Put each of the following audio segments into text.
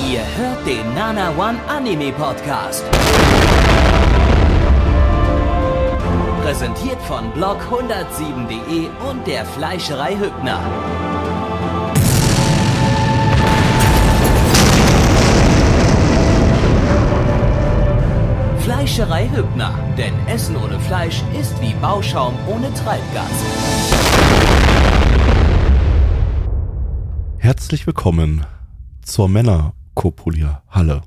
Ihr hört den Nana One Anime Podcast. Präsentiert von blog107.de und der Fleischerei Hübner. Fleischerei Hübner, denn Essen ohne Fleisch ist wie Bauschaum ohne Treibgas. Herzlich willkommen zur Männerkopulia-Halle,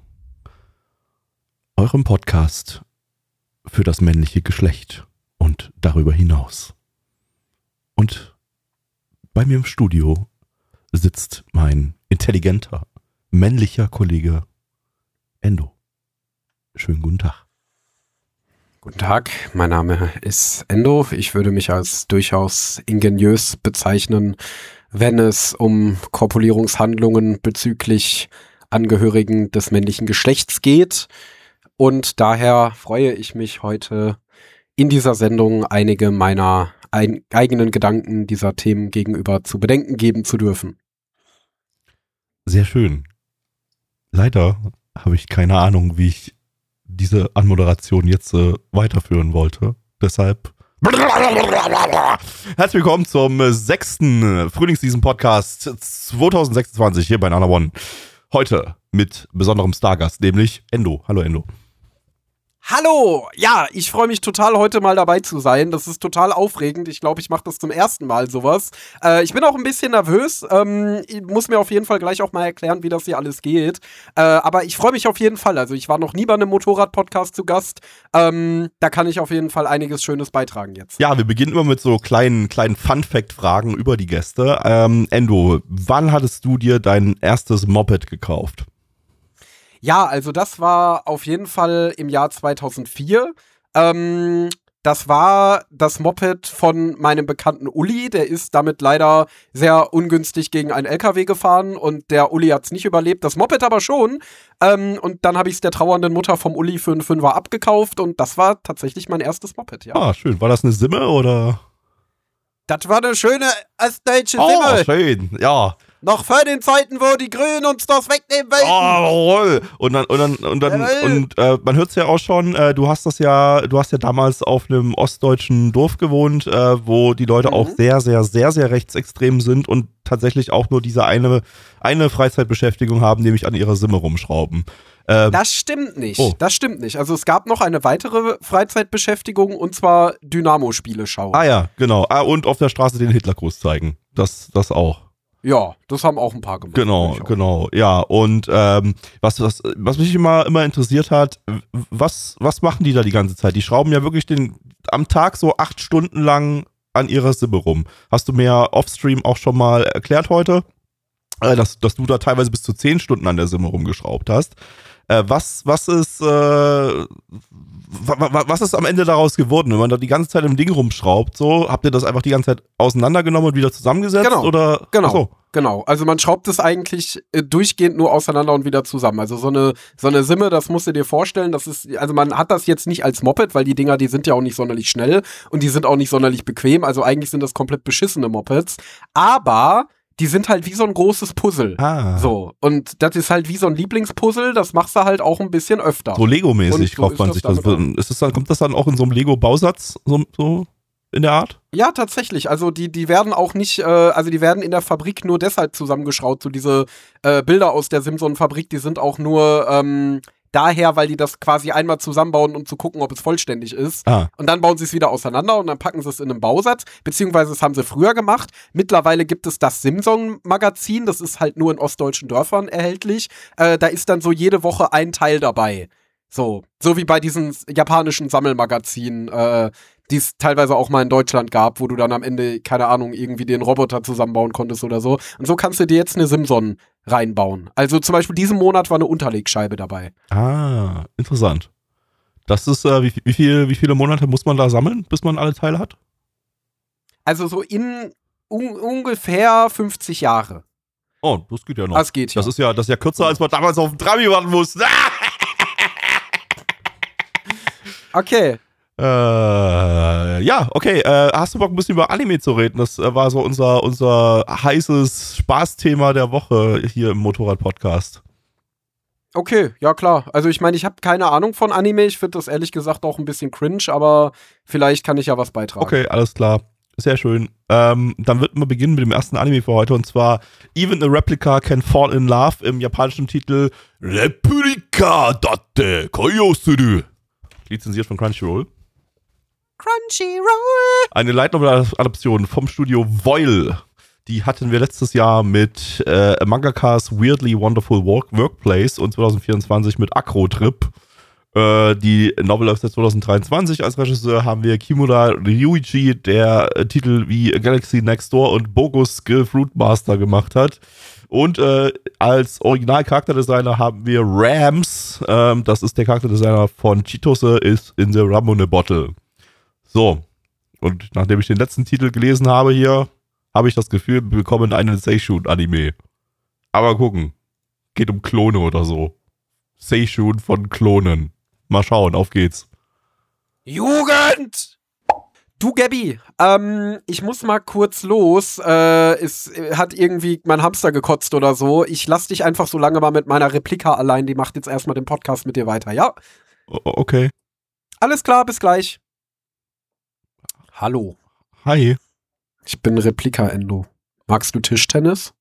eurem Podcast für das männliche Geschlecht und darüber hinaus. Und bei mir im Studio sitzt mein intelligenter, männlicher Kollege Endo. Schönen guten Tag. Guten Tag, mein Name ist Endo. Ich würde mich als durchaus ingeniös bezeichnen, wenn es um Korpulierungshandlungen bezüglich Angehörigen des männlichen Geschlechts geht. Und daher freue ich mich heute in dieser Sendung einige meiner eigenen Gedanken dieser Themen gegenüber zu bedenken geben zu dürfen. Sehr schön. Leider habe ich keine Ahnung, wie ich diese Anmoderation jetzt weiterführen wollte. Deshalb herzlich willkommen zum 6. Frühlingsseason-Podcast 2026 hier bei Nana One. Heute mit besonderem Stargast, nämlich Endo. Hallo Endo. Hallo! Ja, ich freue mich total, heute mal dabei zu sein. Das ist total aufregend. Ich glaube, ich mache das zum ersten Mal sowas. Ich bin auch ein bisschen nervös. Ich muss mir auf jeden Fall gleich auch mal erklären, wie das hier alles geht. Aber ich freue mich auf jeden Fall. Also ich war noch nie bei einem Motorrad-Podcast zu Gast. Da kann ich auf jeden Fall einiges Schönes beitragen jetzt. Ja, wir beginnen immer mit so kleinen Fun-Fact-Fragen über die Gäste. Endo, wann hattest du dir dein erstes Moped gekauft? Ja, also das war auf jeden Fall im Jahr 2004. Das war das Moped von meinem Bekannten Uli. Der ist damit leider sehr ungünstig gegen einen LKW gefahren und der Uli hat's nicht überlebt, das Moped aber schon. Und dann habe ich es der trauernden Mutter vom Uli für einen Fünfer abgekauft und das war tatsächlich mein erstes Moped, ja. Ah, schön. War das eine Simme oder? Das war eine schöne ostdeutsche Simme. Oh, schön, ja. Noch vor den Zeiten, wo die Grünen uns das wegnehmen wollten. Oh, und man hört es ja auch schon, du hast ja damals auf einem ostdeutschen Dorf gewohnt, wo die Leute auch sehr, sehr, sehr, sehr rechtsextrem sind und tatsächlich auch nur diese eine Freizeitbeschäftigung haben, nämlich an ihrer Simme rumschrauben. Das stimmt nicht. Oh. Das stimmt nicht. Also es gab noch eine weitere Freizeitbeschäftigung und zwar Dynamo-Spiele schauen. Ah ja, genau. Und auf der Straße den Hitlergruß zeigen. Das auch. Ja, das haben auch ein paar gemacht. Genau, ja. Und was mich immer interessiert hat, was machen die da die ganze Zeit? Die schrauben ja wirklich am Tag so 8 Stunden lang an ihrer Simme rum. Hast du mir offstream auch schon mal erklärt heute, dass du da teilweise bis zu 10 Stunden an der Simme rumgeschraubt hast. Was ist am Ende daraus geworden, wenn man da die ganze Zeit im Ding rumschraubt? So, habt ihr das einfach die ganze Zeit auseinandergenommen und wieder zusammengesetzt? Genau, oder? Genau. Also man schraubt es eigentlich durchgehend nur auseinander und wieder zusammen. Also so eine Simme, das musst du dir vorstellen, also man hat das jetzt nicht als Moped, weil die Dinger, die sind ja auch nicht sonderlich schnell und die sind auch nicht sonderlich bequem. Also eigentlich sind das komplett beschissene Mopeds. Aber die sind halt wie so ein großes Puzzle. Ah. So. Und das ist halt wie so ein Lieblingspuzzle, das machst du halt auch ein bisschen öfter. So Lego-mäßig kauft man sich das. Kommt das dann auch in so einem Lego-Bausatz so in der Art? Ja, tatsächlich. Also die werden auch nicht, die werden in der Fabrik nur deshalb zusammengeschraubt. So diese Bilder aus der Simson-Fabrik, die sind auch nur daher, weil die das quasi einmal zusammenbauen, um zu gucken, ob es vollständig ist. Ah. Und dann bauen sie es wieder auseinander und dann packen sie es in einen Bausatz, beziehungsweise das haben sie früher gemacht. Mittlerweile gibt es das Simson-Magazin, das ist halt nur in ostdeutschen Dörfern erhältlich. Da ist dann so jede Woche ein Teil dabei. So wie bei diesen japanischen Sammelmagazinen, die es teilweise auch mal in Deutschland gab, wo du dann am Ende, keine Ahnung, irgendwie den Roboter zusammenbauen konntest oder so. Und so kannst du dir jetzt eine Simson reinbauen. Also zum Beispiel diesen Monat war eine Unterlegscheibe dabei. Ah, interessant. Das ist, wie viele Monate muss man da sammeln, bis man alle Teile hat? Also so in ungefähr 50 Jahre. Oh, das geht ja noch. Das geht ja. Das ist ja kürzer, als man damals auf den Trabi warten musste. Okay. Ja, okay. Hast du Bock, ein bisschen über Anime zu reden? Das war so unser heißes Spaßthema der Woche hier im Motorrad-Podcast. Okay, ja klar. Also ich meine, ich habe keine Ahnung von Anime. Ich finde das ehrlich gesagt auch ein bisschen cringe, aber vielleicht kann ich ja was beitragen. Okay, alles klar. Sehr schön. Dann wird man beginnen mit dem ersten Anime für heute und zwar Even a Replica Can Fall in Love im japanischen Titel Replika Datte Koyosuru. Lizenziert von Crunchyroll. Crunchyroll! Eine Light Novel-Adaption vom Studio Voil. Die hatten wir letztes Jahr mit Mangakas Weirdly Wonderful Workplace und 2024 mit Acro Trip. Die Novel läuft seit 2023. Als Regisseur haben wir Kimura Ryuichi, der Titel wie Galaxy Next Door und Bogus Skill Fruit Master gemacht hat. Und als Original-Charakterdesigner haben wir Rams. Das ist der Charakterdesigner von Chitose is in the Ramune Bottle. So. Und nachdem ich den letzten Titel gelesen habe hier, habe ich das Gefühl, wir bekommen einen Seishun-Anime. Aber gucken. Geht um Klone oder so. Seishun von Klonen. Mal schauen, auf geht's. Jugend! Du, Gabby, ich muss mal kurz los. Es hat irgendwie mein Hamster gekotzt oder so. Ich lass dich einfach so lange mal mit meiner Replika allein. Die macht jetzt erstmal den Podcast mit dir weiter, ja? Okay. Alles klar, bis gleich. Hallo. Hi. Ich bin Replika-Endo. Magst du Tischtennis?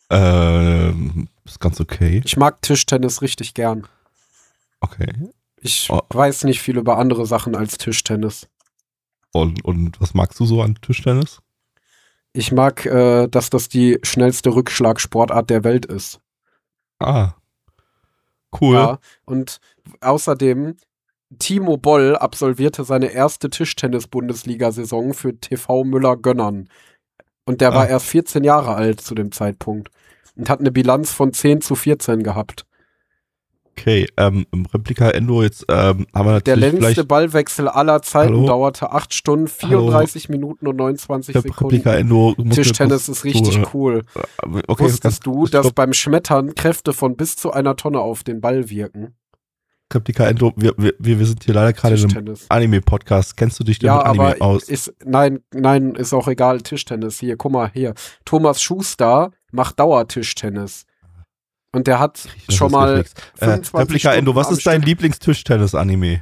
Ist ganz okay. Ich mag Tischtennis richtig gern. Okay. Ich weiß nicht viel über andere Sachen als Tischtennis. Und was magst du so an Tischtennis? Ich mag, dass das die schnellste Rückschlagsportart der Welt ist. Ah. Cool. Ja, und außerdem, Timo Boll absolvierte seine erste Tischtennis-Bundesliga-Saison für TV Müller-Gönnern. Und der war erst 14 Jahre alt zu dem Zeitpunkt. Und hat eine Bilanz von 10-14 gehabt. Okay, im Replika Endo jetzt haben wir natürlich der längste Ballwechsel aller Zeiten dauerte 8 Stunden, 34 Minuten und 29 Sekunden. Replika Endo, Tischtennis ist richtig cool. Okay, wusstest du, dass beim Schmettern Kräfte von bis zu einer Tonne auf den Ball wirken? Replika Endo, wir sind hier leider gerade in einem Anime-Podcast. Kennst du dich denn mit Anime aus? Nein, ist auch egal, Tischtennis. Hier, guck mal, hier. Thomas Schuster macht Dauertischtennis. Und der hat schon mal 25 Replika Endo, was ist dein Lieblingstischtennis-Anime?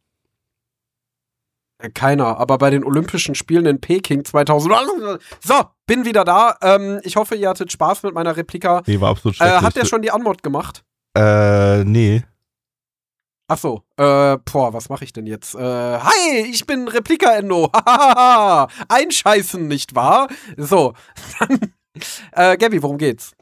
Keiner, aber bei den Olympischen Spielen in Peking 2000. So, bin wieder da. Ich hoffe, ihr hattet Spaß mit meiner Replika. Nee, war absolut schrecklich. Hat der schon die Anmod gemacht? Nee. Ach so, was mache ich denn jetzt? Hi, ich bin Replika Endo. Einscheißen, nicht wahr? So, Gabby, worum geht's?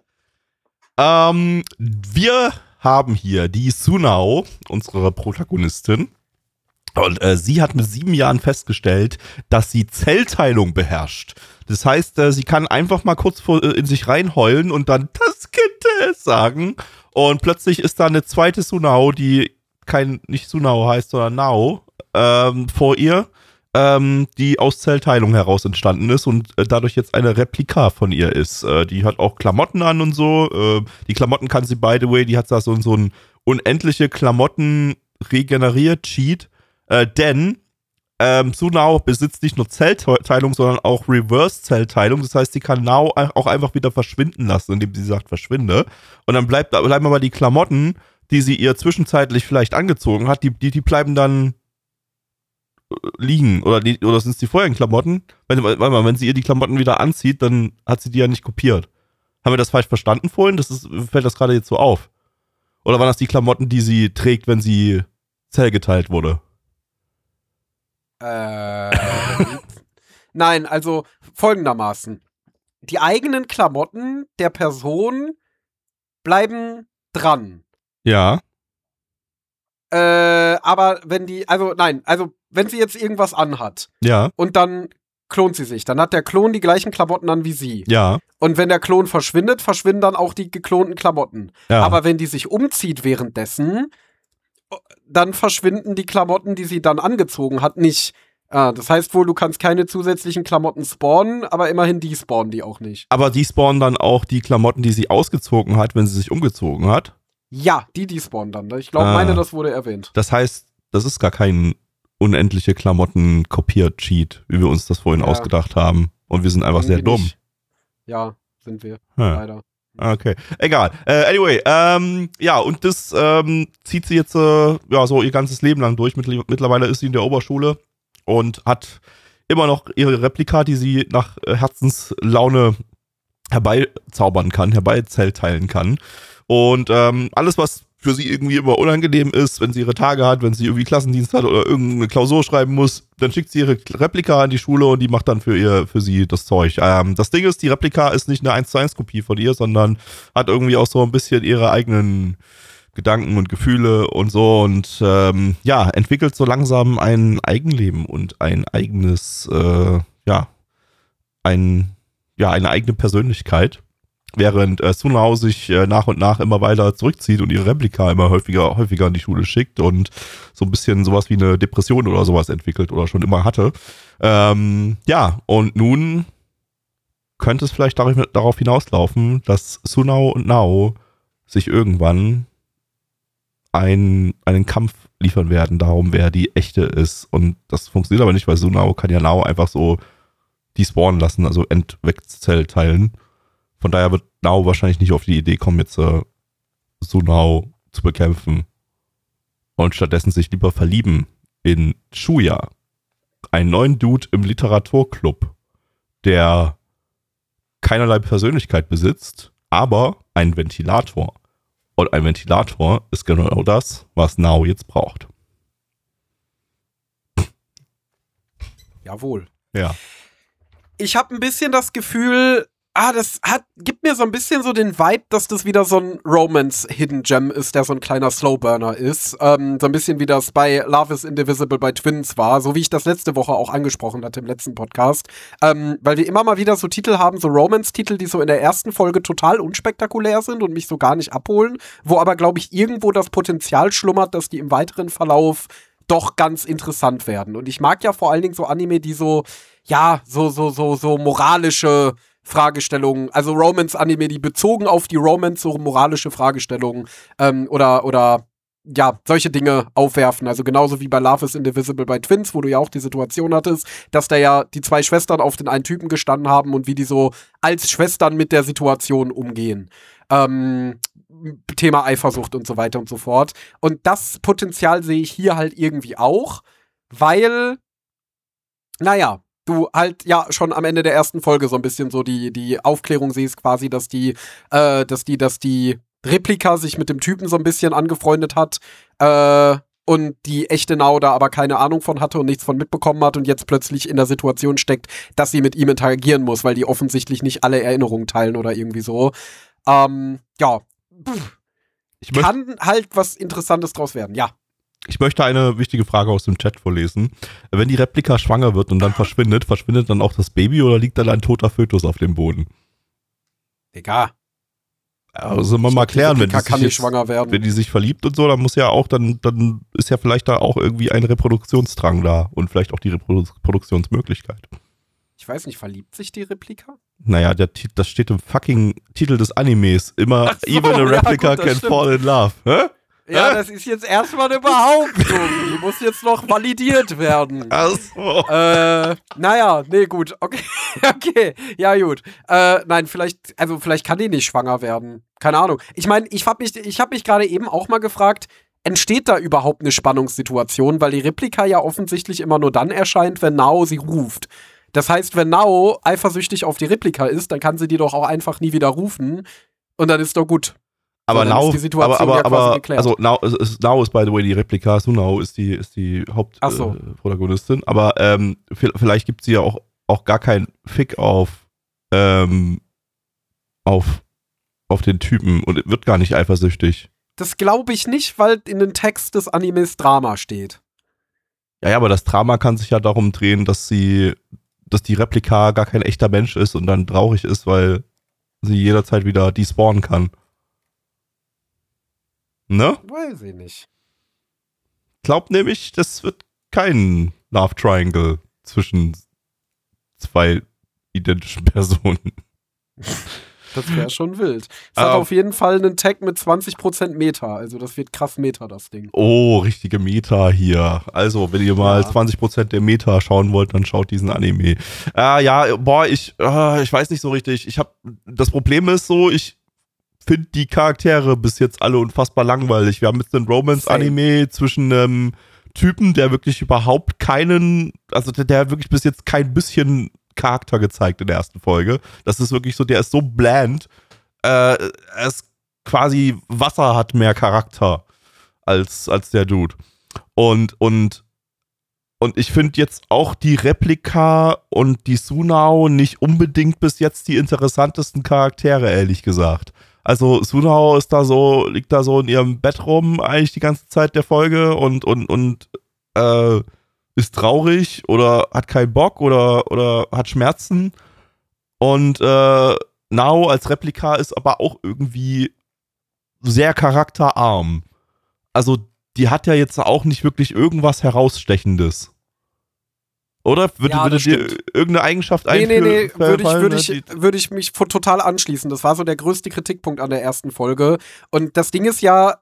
Wir haben hier die Sunao, unsere Protagonistin. Und sie hat mit 7 Jahren festgestellt, dass sie Zellteilung beherrscht. Das heißt, sie kann einfach mal kurz in sich reinheulen und dann das Kind sagen. Und plötzlich ist da eine zweite Sunao, die nicht Sunao heißt, sondern Nao, vor ihr, die aus Zellteilung heraus entstanden ist und dadurch jetzt eine Replika von ihr ist. Die hat auch Klamotten an und so. Die Klamotten kann sie, by the way, die hat da so ein unendliche Klamotten regeneriert Cheat. Denn Sunao besitzt nicht nur Zellteilung, sondern auch Reverse-Zellteilung. Das heißt, sie kann Nao auch einfach wieder verschwinden lassen, indem sie sagt, verschwinde. Und dann bleiben aber die Klamotten, die sie ihr zwischenzeitlich vielleicht angezogen hat, die bleiben dann liegen. Oder sind es die vorherigen Klamotten? Wenn sie ihr die Klamotten wieder anzieht, dann hat sie die ja nicht kopiert. Haben wir das falsch verstanden vorhin? Fällt das gerade jetzt so auf? Oder waren das die Klamotten, die sie trägt, wenn sie zellgeteilt wurde? Nein, also folgendermaßen. Die eigenen Klamotten der Person bleiben dran. Ja. Aber wenn wenn sie jetzt irgendwas anhat, ja, und dann klont sie sich, dann hat der Klon die gleichen Klamotten an wie sie. Ja. Und wenn der Klon verschwindet, verschwinden dann auch die geklonten Klamotten. Ja. Aber wenn die sich umzieht währenddessen, dann verschwinden die Klamotten, die sie dann angezogen hat, nicht. Das heißt wohl, du kannst keine zusätzlichen Klamotten spawnen, aber immerhin die spawnen die auch nicht. Aber die spawnen dann auch die Klamotten, die sie ausgezogen hat, wenn sie sich umgezogen hat? Ja, die spawnen dann. Ich glaube, das wurde erwähnt. Das heißt, das ist gar kein unendliche Klamotten-Kopiert-Cheat, wie wir uns das vorhin ausgedacht haben. Und wir sind einfach sehr dumm. Nicht. Ja, sind wir. Ja. Leider. Okay, egal. Anyway, ja, und das zieht sie jetzt so ihr ganzes Leben lang durch. Mittlerweile ist sie in der Oberschule und hat immer noch ihre Replika, die sie nach Herzenslaune herbeizaubern kann, herbeizellteilen kann. Und alles, was für sie irgendwie immer unangenehm ist, wenn sie ihre Tage hat, wenn sie irgendwie Klassendienst hat oder irgendeine Klausur schreiben muss, dann schickt sie ihre Replika an die Schule und die macht dann für sie das Zeug. Das Ding ist, die Replika ist nicht eine 1:1 Kopie von ihr, sondern hat irgendwie auch so ein bisschen ihre eigenen Gedanken und Gefühle und so und entwickelt so langsam ein Eigenleben und ein eigenes, eine eigene Persönlichkeit. Während Sunao sich nach und nach immer weiter zurückzieht und ihre Replika immer häufiger in die Schule schickt und so ein bisschen sowas wie eine Depression oder sowas entwickelt oder schon immer hatte. Und nun könnte es vielleicht darauf hinauslaufen, dass Sunao und Nao sich irgendwann einen Kampf liefern werden, darum, wer die echte ist. Und das funktioniert aber nicht, weil Sunao kann ja Nao einfach so despawnen lassen, also Entwechselteilen. Von daher wird Nao wahrscheinlich nicht auf die Idee kommen, jetzt Sunao zu bekämpfen. Und stattdessen sich lieber verlieben in Shuya, einen neuen Dude im Literaturclub, der keinerlei Persönlichkeit besitzt, aber einen Ventilator. Und ein Ventilator ist genau das, was Nao jetzt braucht. Jawohl. Ja. Ich habe ein bisschen das Gefühl, gibt mir so ein bisschen so den Vibe, dass das wieder so ein Romance-Hidden Gem ist, der so ein kleiner Slowburner ist. So ein bisschen wie das bei Love is Indivisible bei Twins war, so wie ich das letzte Woche auch angesprochen hatte im letzten Podcast. Weil wir immer mal wieder so Titel haben, so Romance-Titel, die so in der ersten Folge total unspektakulär sind und mich so gar nicht abholen, wo aber, glaube ich, irgendwo das Potenzial schlummert, dass die im weiteren Verlauf doch ganz interessant werden. Und ich mag ja vor allen Dingen so Anime, die so moralische Fragestellungen, also Romance-Anime, die bezogen auf die Romance so moralische Fragestellungen oder solche Dinge aufwerfen. Also genauso wie bei Love is Indivisible bei Twins, wo du ja auch die Situation hattest, dass da ja die zwei Schwestern auf den einen Typen gestanden haben und wie die so als Schwestern mit der Situation umgehen. Thema Eifersucht und so weiter und so fort. Und das Potenzial sehe ich hier halt irgendwie auch, weil, du halt ja schon am Ende der ersten Folge so ein bisschen so die Aufklärung siehst quasi, dass die Replika sich mit dem Typen so ein bisschen angefreundet hat und die echte Nao da aber keine Ahnung von hatte und nichts von mitbekommen hat und jetzt plötzlich in der Situation steckt, dass sie mit ihm interagieren muss, weil die offensichtlich nicht alle Erinnerungen teilen oder irgendwie so. Kann halt was Interessantes draus werden, ja. Ich möchte eine wichtige Frage aus dem Chat vorlesen. Wenn die Replika schwanger wird und dann verschwindet dann auch das Baby oder liegt dann ein toter Fötus auf dem Boden? Egal. Also mal klären, wenn die sich verliebt und so, dann muss ja auch, dann ist ja vielleicht da auch irgendwie ein Reproduktionsdrang da und vielleicht auch die Reproduktionsmöglichkeit. Ich weiß nicht, verliebt sich die Replika? Naja, das steht im fucking Titel des Animes. Immer, so, even a replica can fall in love. Hä? Ja, das ist jetzt erstmal eine Behauptung. Die muss jetzt noch validiert werden. Ach so. Gut. Okay, ja gut. Nein, vielleicht kann die nicht schwanger werden. Keine Ahnung. Ich meine, ich hab mich gerade eben auch mal gefragt, entsteht da überhaupt eine Spannungssituation? Weil die Replika ja offensichtlich immer nur dann erscheint, wenn Nao sie ruft. Das heißt, wenn Nao eifersüchtig auf die Replika ist, dann kann sie die doch auch einfach nie wieder rufen und dann ist doch gut. Aber so, Nao, ist die Situation ja quasi geklärt. Also Nao ist by the way die Replika, Sunao ist die Hauptprotagonistin, aber vielleicht gibt sie ja auch gar keinen Fick auf den Typen und wird gar nicht eifersüchtig. Das glaube ich nicht, weil in den Text des Animes Drama steht. Ja, aber das Drama kann sich ja darum drehen, dass die Replika gar kein echter Mensch ist und dann traurig ist, weil sie jederzeit wieder despawnen kann. Ne? Weiß ich nicht. Glaub nämlich, das wird kein Love Triangle zwischen zwei identischen Personen. Das wäre schon wild. Es hat auf jeden Fall einen Tag mit 20% Meta. Also das wird krass Meta, das Ding. Oh, richtige Meta hier. Also, wenn ihr mal 20% der Meta schauen wollt, dann schaut diesen Anime. Ich weiß nicht so richtig. Das Problem ist so, ich finde die Charaktere bis jetzt alle unfassbar langweilig. Wir haben jetzt einen Romance-Anime zwischen einem Typen, der wirklich überhaupt keinen, also der wirklich bis jetzt kein bisschen Charakter gezeigt in der ersten Folge. Das ist wirklich so, der ist so bland. Er ist quasi, Wasser hat mehr Charakter als der Dude. Und ich finde jetzt auch die Replika und die Sunao nicht unbedingt bis jetzt die interessantesten Charaktere, ehrlich gesagt. Also Sunao ist da so, liegt da so in ihrem Bett rum eigentlich die ganze Zeit der Folge und ist traurig oder hat keinen Bock oder hat Schmerzen. Und Nao als Replika ist aber auch irgendwie sehr charakterarm. Also die hat ja jetzt auch nicht wirklich irgendwas Herausstechendes. Oder? Würde dir irgendeine Eigenschaft einführen? Nee, würde ich mich total anschließen. Das war so der größte Kritikpunkt an der ersten Folge. Und das Ding ist ja,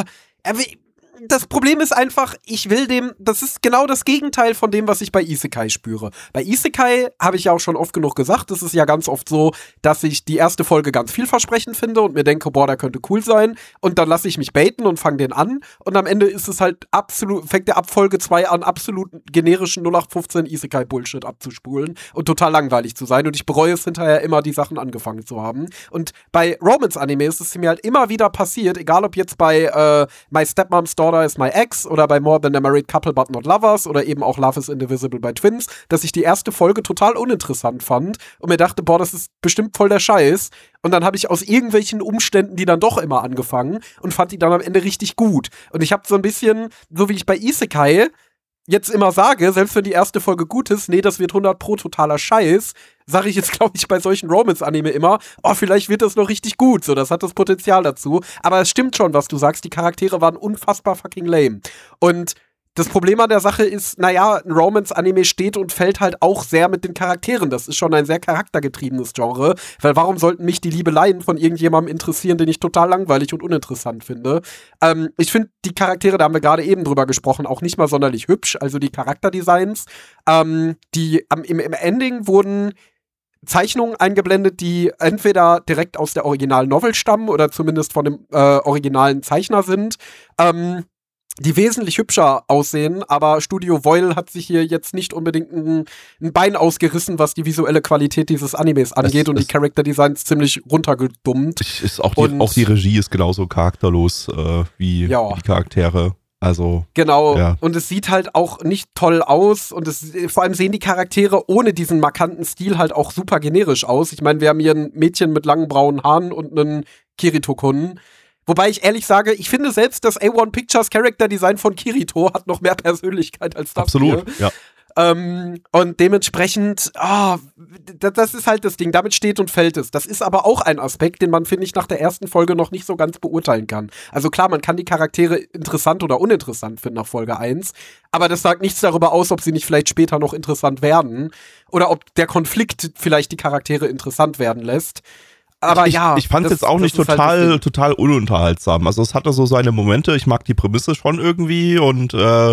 das Problem ist einfach, das ist genau das Gegenteil von dem, was ich bei Isekai spüre. Bei Isekai habe ich ja auch schon oft genug gesagt, es ist ja ganz oft so, dass ich die erste Folge ganz vielversprechend finde und mir denke, boah, der könnte cool sein, und dann lasse ich mich baiten und fange den an, und am Ende ist es halt fängt der ab Folge 2 an, absolut generischen 0815 Isekai-Bullshit abzuspulen und total langweilig zu sein, und ich bereue es hinterher immer, die Sachen angefangen zu haben. Und bei Romance-Anime ist es mir halt immer wieder passiert, egal ob jetzt bei My Stepmom's Daughter is My Ex oder bei More Than a Married Couple But Not Lovers oder eben auch Love is Indivisible by Twins, dass ich die erste Folge total uninteressant fand und mir dachte, boah, das ist bestimmt voll der Scheiß. Und dann habe ich aus irgendwelchen Umständen die dann doch immer angefangen und fand die dann am Ende richtig gut. Und ich habe so ein bisschen, so wie ich bei Isekai jetzt immer sage, selbst wenn die erste Folge gut ist, nee, das wird 100% totaler Scheiß, sage ich jetzt, glaube ich, bei solchen Romance-Anime immer, oh, vielleicht wird das noch richtig gut, so, das hat das Potenzial dazu. Aber es stimmt schon, was du sagst, die Charaktere waren unfassbar fucking lame. Und das Problem an der Sache ist, naja, ein Romance-Anime steht und fällt halt auch sehr mit den Charakteren. Das ist schon ein sehr charaktergetriebenes Genre, weil warum sollten mich die Liebeleien von irgendjemandem interessieren, den ich total langweilig und uninteressant finde? Ich finde die Charaktere, da haben wir gerade eben drüber gesprochen, auch nicht mal sonderlich hübsch, also die Charakterdesigns. Im Ending wurden Zeichnungen eingeblendet, die entweder direkt aus der Original-Novel stammen oder zumindest von dem originalen Zeichner sind, die wesentlich hübscher aussehen, aber Studio Voil hat sich hier jetzt nicht unbedingt ein Bein ausgerissen, was die visuelle Qualität dieses Animes angeht, und die Charakterdesigns ziemlich runtergedummt. Auch die Regie ist genauso charakterlos wie die Charaktere. Also, genau, ja. Und es sieht halt auch nicht toll aus, und vor allem sehen die Charaktere ohne diesen markanten Stil halt auch super generisch aus. Ich meine, wir haben hier ein Mädchen mit langen braunen Haaren und einen Kirito-Kun. Wobei ich ehrlich sage, ich finde selbst das A1 Pictures Character-Design von Kirito hat noch mehr Persönlichkeit als das. Absolut, hier. Ja. Und dementsprechend, das ist halt das Ding, damit steht und fällt es. Das ist aber auch ein Aspekt, den man, finde ich, nach der ersten Folge noch nicht so ganz beurteilen kann. Also klar, man kann die Charaktere interessant oder uninteressant finden nach Folge 1, aber das sagt nichts darüber aus, ob sie nicht vielleicht später noch interessant werden oder ob der Konflikt vielleicht die Charaktere interessant werden lässt. Aber ich fand es jetzt auch nicht total ununterhaltsam. Also es hatte so seine Momente, ich mag die Prämisse schon irgendwie und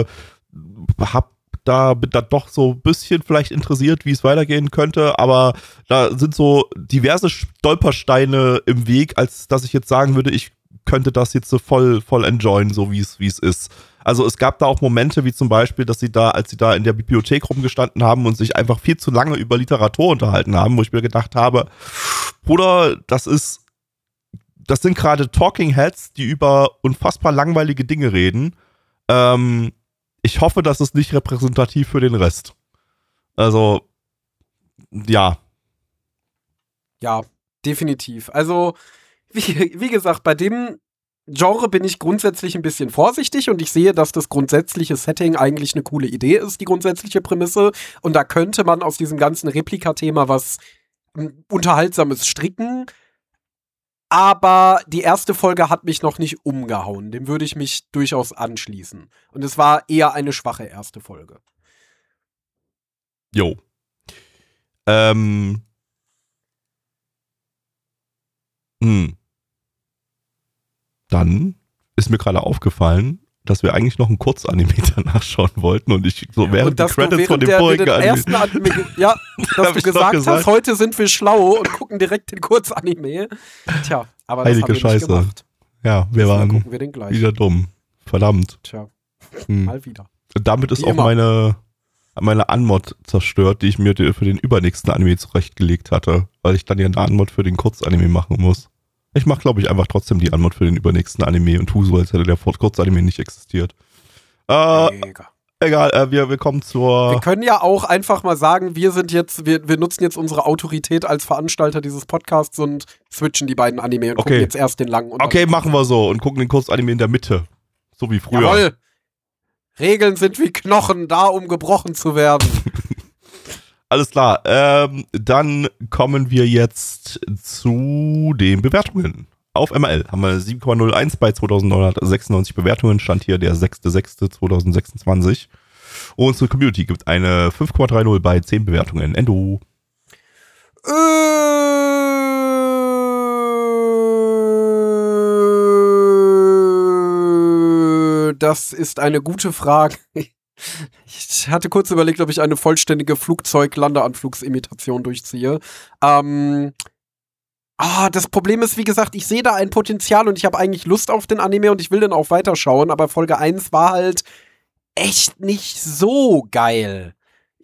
bin da doch so ein bisschen vielleicht interessiert, wie es weitergehen könnte, aber da sind so diverse Stolpersteine im Weg, als dass ich jetzt sagen würde, ich könnte das jetzt so voll enjoyen, so wie es ist. Also es gab da auch Momente, wie zum Beispiel, dass als sie da in der Bibliothek rumgestanden haben und sich einfach viel zu lange über Literatur unterhalten haben, wo ich mir gedacht habe, Bruder, das sind gerade Talking Heads, die über unfassbar langweilige Dinge reden. Ich hoffe, das ist nicht repräsentativ für den Rest. Also, ja. Ja, definitiv. Also, wie gesagt, bei dem Genre bin ich grundsätzlich ein bisschen vorsichtig, und ich sehe, dass das grundsätzliche Setting eigentlich eine coole Idee ist, die grundsätzliche Prämisse. Und da könnte man aus diesem ganzen Replika-Thema was Unterhaltsames stricken. Aber die erste Folge hat mich noch nicht umgehauen. Dem würde ich mich durchaus anschließen. Und es war eher eine schwache erste Folge. Jo. Dann ist mir gerade aufgefallen, dass wir eigentlich noch einen Kurzanime danach schauen wollten, und ich so während die Credits von dem vorigen Anime. Dass du gesagt hast, heute sind wir schlau und gucken direkt den Kurzanime. Tja, Aber Heilige das haben wir Scheiße. nicht gemacht. Ja, wir Dann waren gucken wir den gleich. wieder dumm. Verdammt. Tja, Hm. mal wieder. Damit ist Wie auch immer. meine Anmod zerstört, die ich mir für den übernächsten Anime zurechtgelegt hatte, weil ich dann ja eine Anmod für den Kurzanime machen muss. Ich mache, glaube ich, einfach trotzdem die Anmod für den übernächsten Anime und tue so, als hätte der Kurzanime nicht existiert. Mega. Egal, wir kommen zur... Wir können ja auch einfach mal sagen, wir nutzen jetzt unsere Autorität als Veranstalter dieses Podcasts und switchen die beiden Anime und gucken jetzt erst den langen. Und Okay, machen wir so und gucken den Kurzanime in der Mitte. So wie früher. Jawohl. Regeln sind wie Knochen, da um gebrochen zu werden. Alles klar, dann kommen wir jetzt zu den Bewertungen. Auf MRL haben wir 7,01 bei 2996 Bewertungen, stand hier der 6.6.2026. Und unsere Community gibt eine 5,30 bei 10 Bewertungen. Endo. Das ist eine gute Frage. Ich hatte kurz überlegt, ob ich eine vollständige Flugzeug-Landeanflugsimitation durchziehe. Das Problem ist, wie gesagt, ich sehe da ein Potenzial und ich habe eigentlich Lust auf den Anime und ich will den auch weiterschauen, aber Folge 1 war halt echt nicht so geil.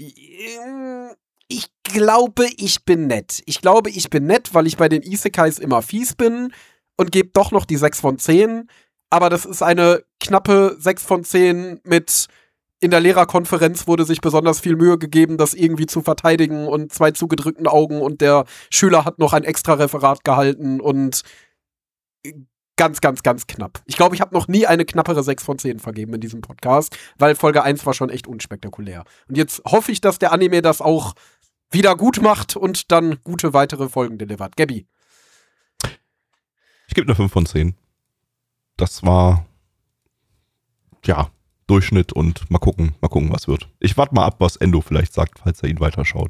Ich glaube, ich bin nett. Weil ich bei den Isekais immer fies bin und gebe doch noch die 6 von 10. Aber das ist eine knappe 6 von 10 mit in der Lehrerkonferenz wurde sich besonders viel Mühe gegeben, das irgendwie zu verteidigen und 2 zugedrückten Augen und der Schüler hat noch ein extra Referat gehalten und ganz, ganz, ganz knapp. Ich glaube, ich habe noch nie eine knappere 6 von 10 vergeben in diesem Podcast, weil Folge 1 war schon echt unspektakulär. Und jetzt hoffe ich, dass der Anime das auch wieder gut macht und dann gute weitere Folgen delivert. Gabby. Ich gebe eine 5 von 10. Das war, ja, Durchschnitt und mal gucken, was wird. Ich warte mal ab, was Endo vielleicht sagt, falls er ihn weiterschaut.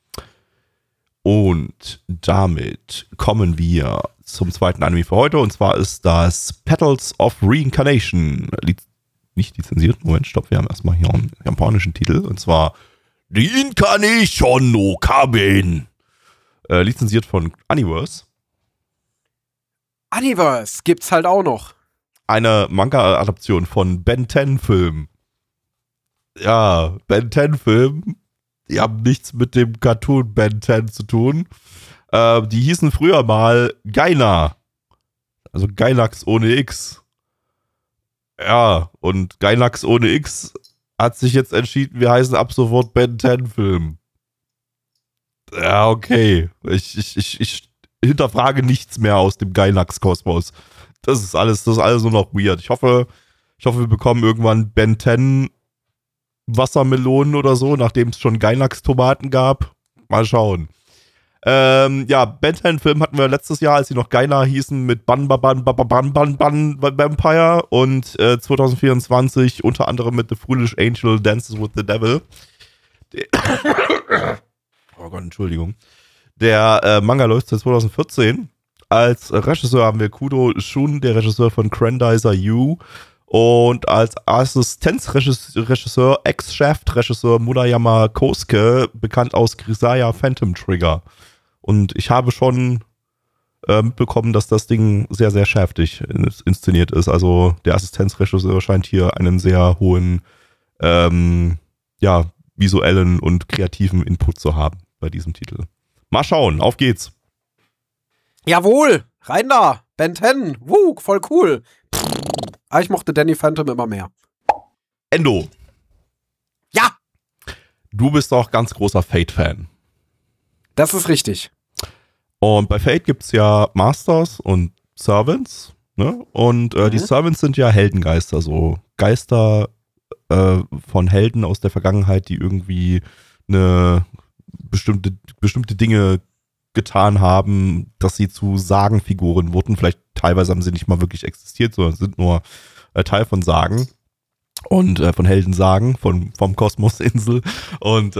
Und damit kommen wir zum zweiten Anime für heute und zwar ist das Petals of Reincarnation. Nicht lizenziert, Moment, stopp, wir haben erstmal hier einen japanischen Titel und zwar Reincarnation no Kamen. Lizenziert von Universe. Universe gibt's halt auch noch. Eine Manga-Adaption von Ben 10-Film. Ja, Ben 10-Film. Die haben nichts mit dem Cartoon Ben 10 zu tun. Die hießen früher mal Gaina. Also Gainax ohne X. Ja, und Gainax ohne X hat sich jetzt entschieden, wir heißen ab sofort Ben 10-Film. Ja, okay. Ich hinterfrage nichts mehr aus dem Gainax-Kosmos. Das ist alles nur noch weird. Ich hoffe, wir bekommen irgendwann Ben 10 Wassermelonen oder so, nachdem es schon Gainax-Tomaten gab. Mal schauen. Ben 10 Film hatten wir letztes Jahr, als sie noch Gaina hießen, mit Vampire und 2024 unter anderem mit The Foolish Angel Dances with the Devil. Oh Gott, Entschuldigung. Der Manga läuft seit 2014. Als Regisseur haben wir Kudo Shun, der Regisseur von Grandizer U. Und als Assistenzregisseur, Ex-Shaft-Regisseur Murayama Kosuke, bekannt aus Grisaya Phantom Trigger. Und ich habe schon mitbekommen, dass das Ding sehr, sehr schaftig inszeniert ist. Also der Assistenzregisseur scheint hier einen sehr hohen visuellen und kreativen Input zu haben bei diesem Titel. Mal schauen, auf geht's. Jawohl, rein da, Ben 10, voll cool. Aber ich mochte Danny Phantom immer mehr. Endo. Ja! Du bist doch ganz großer Fate-Fan. Das ist richtig. Und bei Fate gibt's ja Masters und Servants, ne? Und die Servants sind ja Heldengeister, so Geister von Helden aus der Vergangenheit, die irgendwie eine bestimmte Dinge getan haben, dass sie zu Sagenfiguren wurden. Vielleicht teilweise haben sie nicht mal wirklich existiert, sondern sind nur Teil von Sagen und von Heldensagen vom Kosmosinsel. Und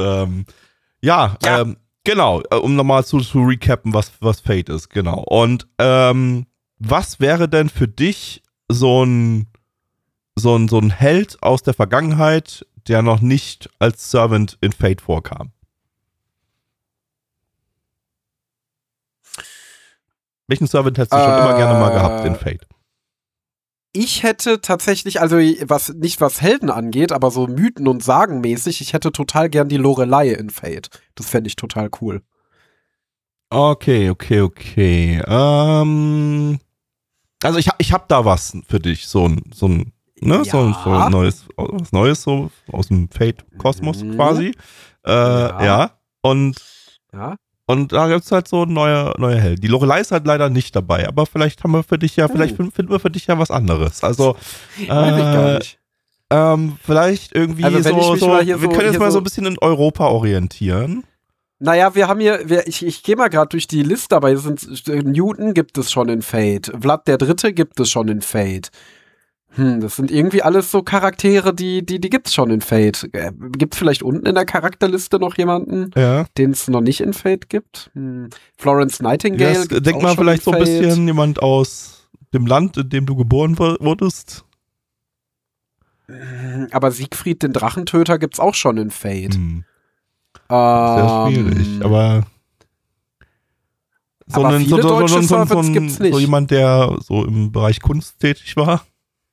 genau, um nochmal zu recappen, was Fate ist, genau. Und was wäre denn für dich so ein Held aus der Vergangenheit, der noch nicht als Servant in Fate vorkam? Welchen Servant hättest du schon immer gerne mal gehabt in Fate? Ich hätte tatsächlich, also was Helden angeht, aber so Mythen- und Sagenmäßig, ich hätte total gern die Lorelei in Fate. Das fände ich total cool. Okay. Also ich hab da was für dich, so ein was Neues so aus dem Fate-Kosmos quasi. Ja. Und da gibt's halt so neue Helden. Die Lorelei ist halt leider nicht dabei, aber vielleicht haben wir für dich ja, vielleicht finden wir für dich ja was anderes. Also, weiß ich gar nicht. vielleicht irgendwie Also, wenn ich mich mal hier wir so- können jetzt hier mal so so- ein bisschen in Europa orientieren. Naja, wir haben hier, ich gehe mal gerade durch die Liste, aber hier sind Newton gibt es schon in Fate. Vlad der Dritte gibt es schon in Fate. Das sind irgendwie alles so Charaktere, die gibt's schon in Fate. Gibt's vielleicht unten in der Charakterliste noch jemanden, Ja. den es noch nicht in Fate gibt? Florence Nightingale. Ja, gibt's denk auch mal schon vielleicht so in ein Fate. bisschen jemand aus dem Land, in dem du geboren wurdest. Aber Siegfried, den Drachentöter, gibt's auch schon in Fate. Sehr schwierig, aber aber viele deutsche Servants gibt's nicht. So jemand, der so im Bereich Kunst tätig war.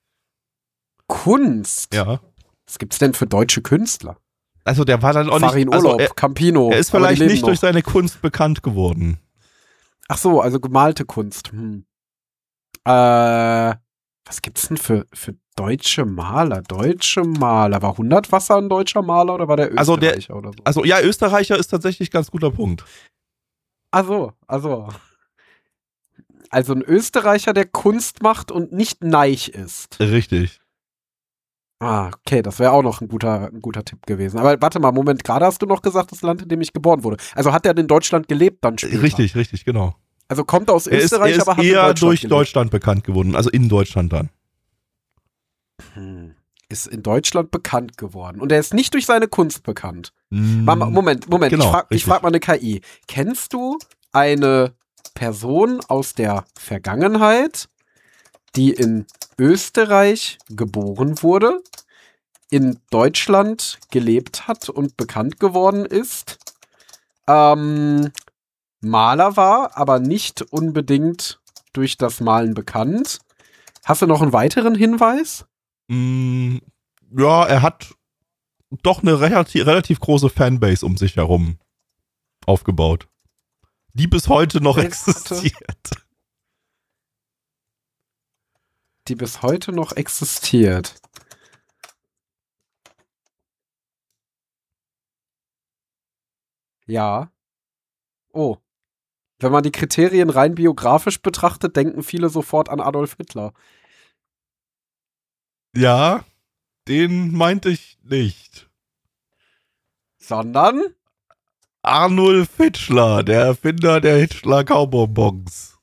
Kunst? Ja. Was gibt's denn für deutsche Künstler? Also der war dann auch Farin nicht. Also Urlaub, Campino. er ist aber die vielleicht leben nicht noch. durch seine Kunst bekannt geworden. Ach so, also gemalte Kunst. Was gibt's denn für deutsche Maler? War Hundertwasser ein deutscher Maler oder war der Also Österreicher oder so? Also ja, Österreicher ist tatsächlich ein ganz guter Punkt. Also ein Österreicher, der Kunst macht und nicht neich ist. Richtig. Okay, das wäre auch noch ein guter Tipp gewesen. Aber warte mal, Moment, gerade hast du noch gesagt, das Land, in dem ich geboren wurde. Also hat er in Deutschland gelebt dann später? Richtig, genau. Also kommt aus Österreich, er ist aber hat in eher Deutschland durch gelebt. Deutschland bekannt geworden, also in Deutschland dann. Ist in Deutschland bekannt geworden. Und er ist nicht durch seine Kunst bekannt. Mm, Moment. Genau, Ich frag mal eine KI. Kennst du eine Person aus der Vergangenheit, die in Österreich geboren wurde, in Deutschland gelebt hat und bekannt geworden ist, Maler war, aber nicht unbedingt durch das Malen bekannt? Hast du noch einen weiteren Hinweis? Ja, er hat doch eine relativ große Fanbase um sich herum aufgebaut, die bis heute noch existiert. Die bis heute noch existiert. Ja. Oh. Wenn man die Kriterien rein biografisch betrachtet, denken viele sofort an Adolf Hitler. Ja, den meinte ich nicht. Sondern? Arnulf Hitchler, der Erfinder der Hitchler Kaubonbons.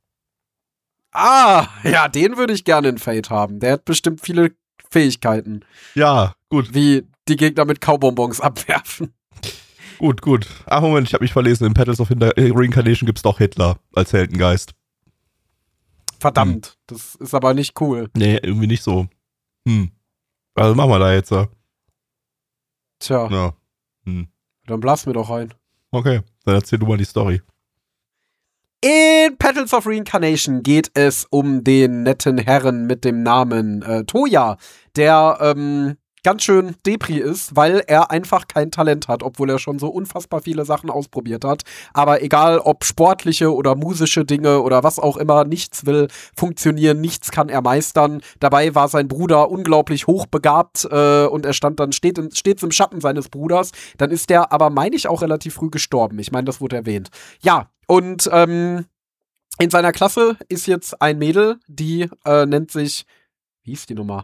Ja, den würde ich gerne in Fate haben. Der hat bestimmt viele Fähigkeiten. Ja, gut. Wie die Gegner mit Kaubonbons abwerfen. Gut. Ach, Moment, ich habe mich verlesen. In Petals of Reincarnation gibt's doch Hitler als Heldengeist. Verdammt, das ist aber nicht cool. Nee, irgendwie nicht so. Also machen wir da jetzt. Tja, Ja. dann blass mir doch ein. Okay, dann erzähl du mal die Story. In Petals of Reincarnation geht es um den netten Herren mit dem Namen Toya, der ganz schön Depri ist, weil er einfach kein Talent hat, obwohl er schon so unfassbar viele Sachen ausprobiert hat. Aber egal, ob sportliche oder musische Dinge oder was auch immer, nichts will funktionieren, nichts kann er meistern. Dabei war sein Bruder unglaublich hochbegabt und er stand dann stets im Schatten seines Bruders. Dann ist der aber, meine ich, auch relativ früh gestorben. Ich meine, das wurde erwähnt. Ja, und in seiner Klasse ist jetzt ein Mädel, die nennt sich, wie hieß die Nummer?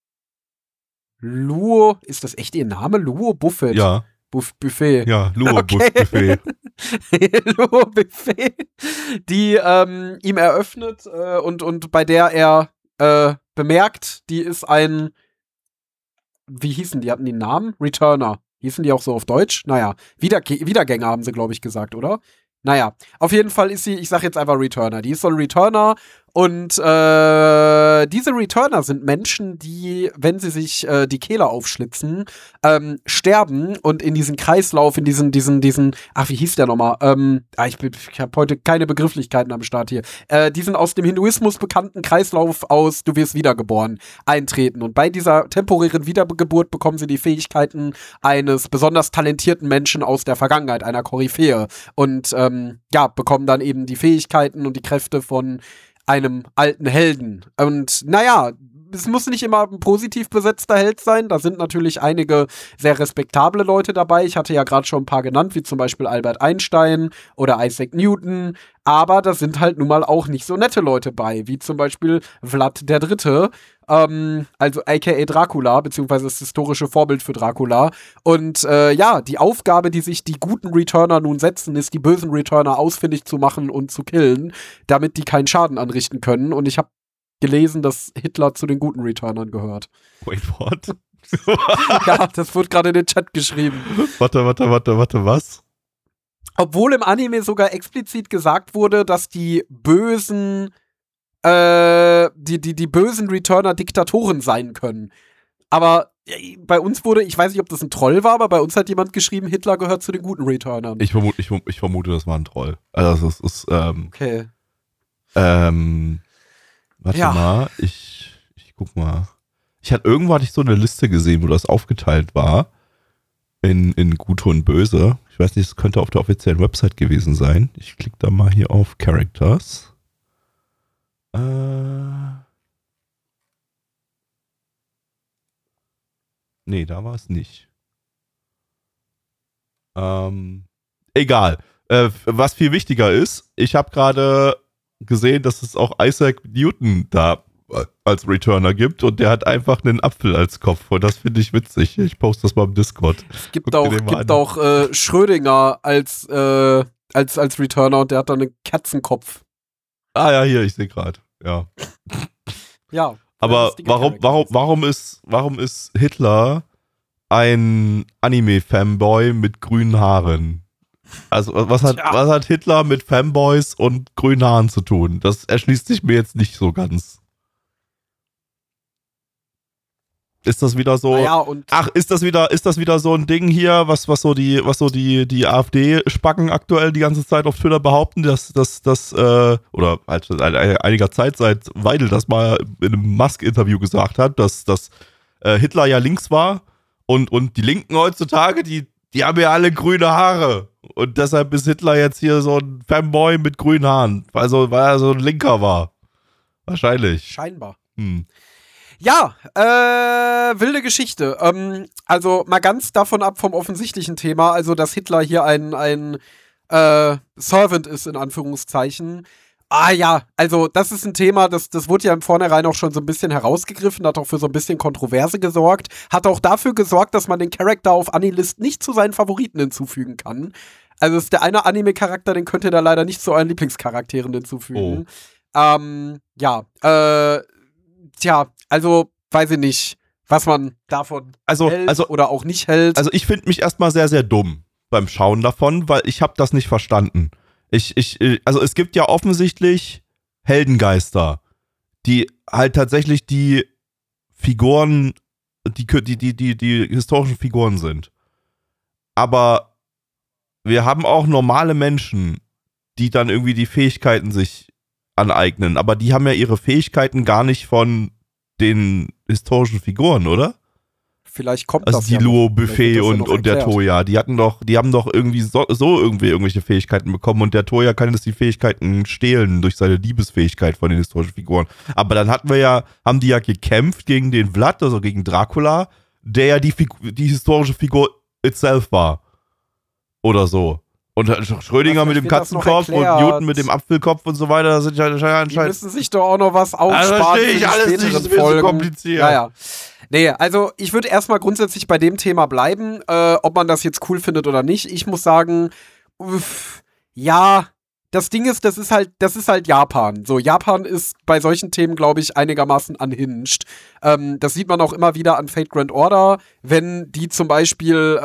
Luo, ist das echt ihr Name? Luo Buffett? Ja. Buffet. Ja, Luo Okay. Buffet. Luo Buffet, die ihm eröffnet und bei der er bemerkt, die ist ein, wie hießen die? Hatten die einen Namen? Returner. Hießen die auch so auf Deutsch? Naja, Wiedergänger haben sie, glaube ich, gesagt, oder? Naja, auf jeden Fall ist sie, ich sag jetzt einfach Returner. Die ist so ein Returner Und diese Returner sind Menschen, die, wenn sie sich die Kehle aufschlitzen, sterben und in diesen Kreislauf, in diesen, ach, wie hieß der nochmal? Ich habe heute keine Begrifflichkeiten am Start hier. Diesen aus dem Hinduismus bekannten Kreislauf aus Du wirst wiedergeboren eintreten. Und bei dieser temporären Wiedergeburt bekommen sie die Fähigkeiten eines besonders talentierten Menschen aus der Vergangenheit, einer Koryphäe. Und bekommen dann eben die Fähigkeiten und die Kräfte von einem alten Helden. Und naja, es muss nicht immer ein positiv besetzter Held sein. Da sind natürlich einige sehr respektable Leute dabei. Ich hatte ja gerade schon ein paar genannt, wie zum Beispiel Albert Einstein oder Isaac Newton. Aber da sind halt nun mal auch nicht so nette Leute bei, wie zum Beispiel Vlad der Dritte, also aka Dracula, beziehungsweise das historische Vorbild für Dracula. Und die Aufgabe, die sich die guten Returner nun setzen, ist, die bösen Returner ausfindig zu machen und zu killen, damit die keinen Schaden anrichten können. Und ich habe gelesen, dass Hitler zu den guten Returnern gehört. Wait, what? Ja, das wurde gerade in den Chat geschrieben. Warte, was? Obwohl im Anime sogar explizit gesagt wurde, dass die bösen die bösen Returner Diktatoren sein können. Aber bei uns wurde, ich weiß nicht, ob das ein Troll war, aber bei uns hat jemand geschrieben, Hitler gehört zu den guten Returnern. Ich vermute, das war ein Troll. Also das ist, okay. Warte mal, ich guck mal. Irgendwo hatte ich so eine Liste gesehen, wo das aufgeteilt war in Gute und Böse. Ich weiß nicht, es könnte auf der offiziellen Website gewesen sein. Ich klicke da mal hier auf Characters. Nee, da war es nicht. Egal. Was viel wichtiger ist, ich habe gerade gesehen, dass es auch Isaac Newton da als Returner gibt und der hat einfach einen Apfel als Kopf und das finde ich witzig. Ich poste das mal im Discord. Es gibt auch Schrödinger als Returner und der hat dann einen Katzenkopf. Ah ja, hier, ich sehe gerade. Ja. Ja. Aber warum ist Hitler ein Anime-Fanboy mit grünen Haaren? Also was hat Hitler mit Fanboys und grünen Haaren zu tun? Das erschließt sich mir jetzt nicht so ganz. Ist das wieder so? Ist das wieder so ein Ding hier, was so die AfD-Spacken aktuell die ganze Zeit auf Twitter behaupten, dass oder halt seit einiger Zeit, seit Weidel das mal in einem Musk-Interview gesagt hat, dass Hitler ja links war und die Linken heutzutage, die haben ja alle grüne Haare. Und deshalb ist Hitler jetzt hier so ein Fanboy mit grünen Haaren. Also, weil er so ein Linker war. Wahrscheinlich. Scheinbar. Ja, wilde Geschichte. Also mal ganz davon ab vom offensichtlichen Thema, also dass Hitler hier ein Servant ist, in Anführungszeichen. Ah ja, also das ist ein Thema, das wurde ja im Vornherein auch schon so ein bisschen herausgegriffen, hat auch für so ein bisschen Kontroverse gesorgt, hat auch dafür gesorgt, dass man den Charakter auf Anilist nicht zu seinen Favoriten hinzufügen kann. Also ist der eine Anime-Charakter, den könnt ihr da leider nicht zu euren Lieblingscharakteren hinzufügen. Also weiß ich nicht, was man davon hält oder auch nicht hält. Also ich finde mich erstmal sehr, sehr dumm beim Schauen davon, weil ich habe das nicht verstanden. Also es gibt ja offensichtlich Heldengeister, die halt tatsächlich die Figuren, die historischen Figuren sind. Aber wir haben auch normale Menschen, die dann irgendwie die Fähigkeiten sich aneignen. Aber die haben ja ihre Fähigkeiten gar nicht von den historischen Figuren, oder? Vielleicht kommt also das die ja Luo Buffet ja und der Toya, die haben doch irgendwie so irgendwelche Fähigkeiten bekommen und der Toya kann jetzt die Fähigkeiten stehlen durch seine Liebesfähigkeit von den historischen Figuren. Aber dann haben die ja gekämpft gegen den Vlad, also gegen Dracula, der ja die historische Figur itself war. Oder so. Und Schrödinger mit dem Katzenkopf und Newton mit dem Apfelkopf und so weiter, das sind ja anscheinend. Die müssen sich doch auch noch was aufsparen. Also ich alles nicht, das ist so kompliziert. Ja. Nee, also ich würde erstmal grundsätzlich bei dem Thema bleiben, ob man das jetzt cool findet oder nicht. Ich muss sagen, das Ding ist, das ist halt Japan. So, Japan ist bei solchen Themen, glaube ich, einigermaßen unhinged. Das sieht man auch immer wieder an Fate Grand Order, wenn die zum Beispiel,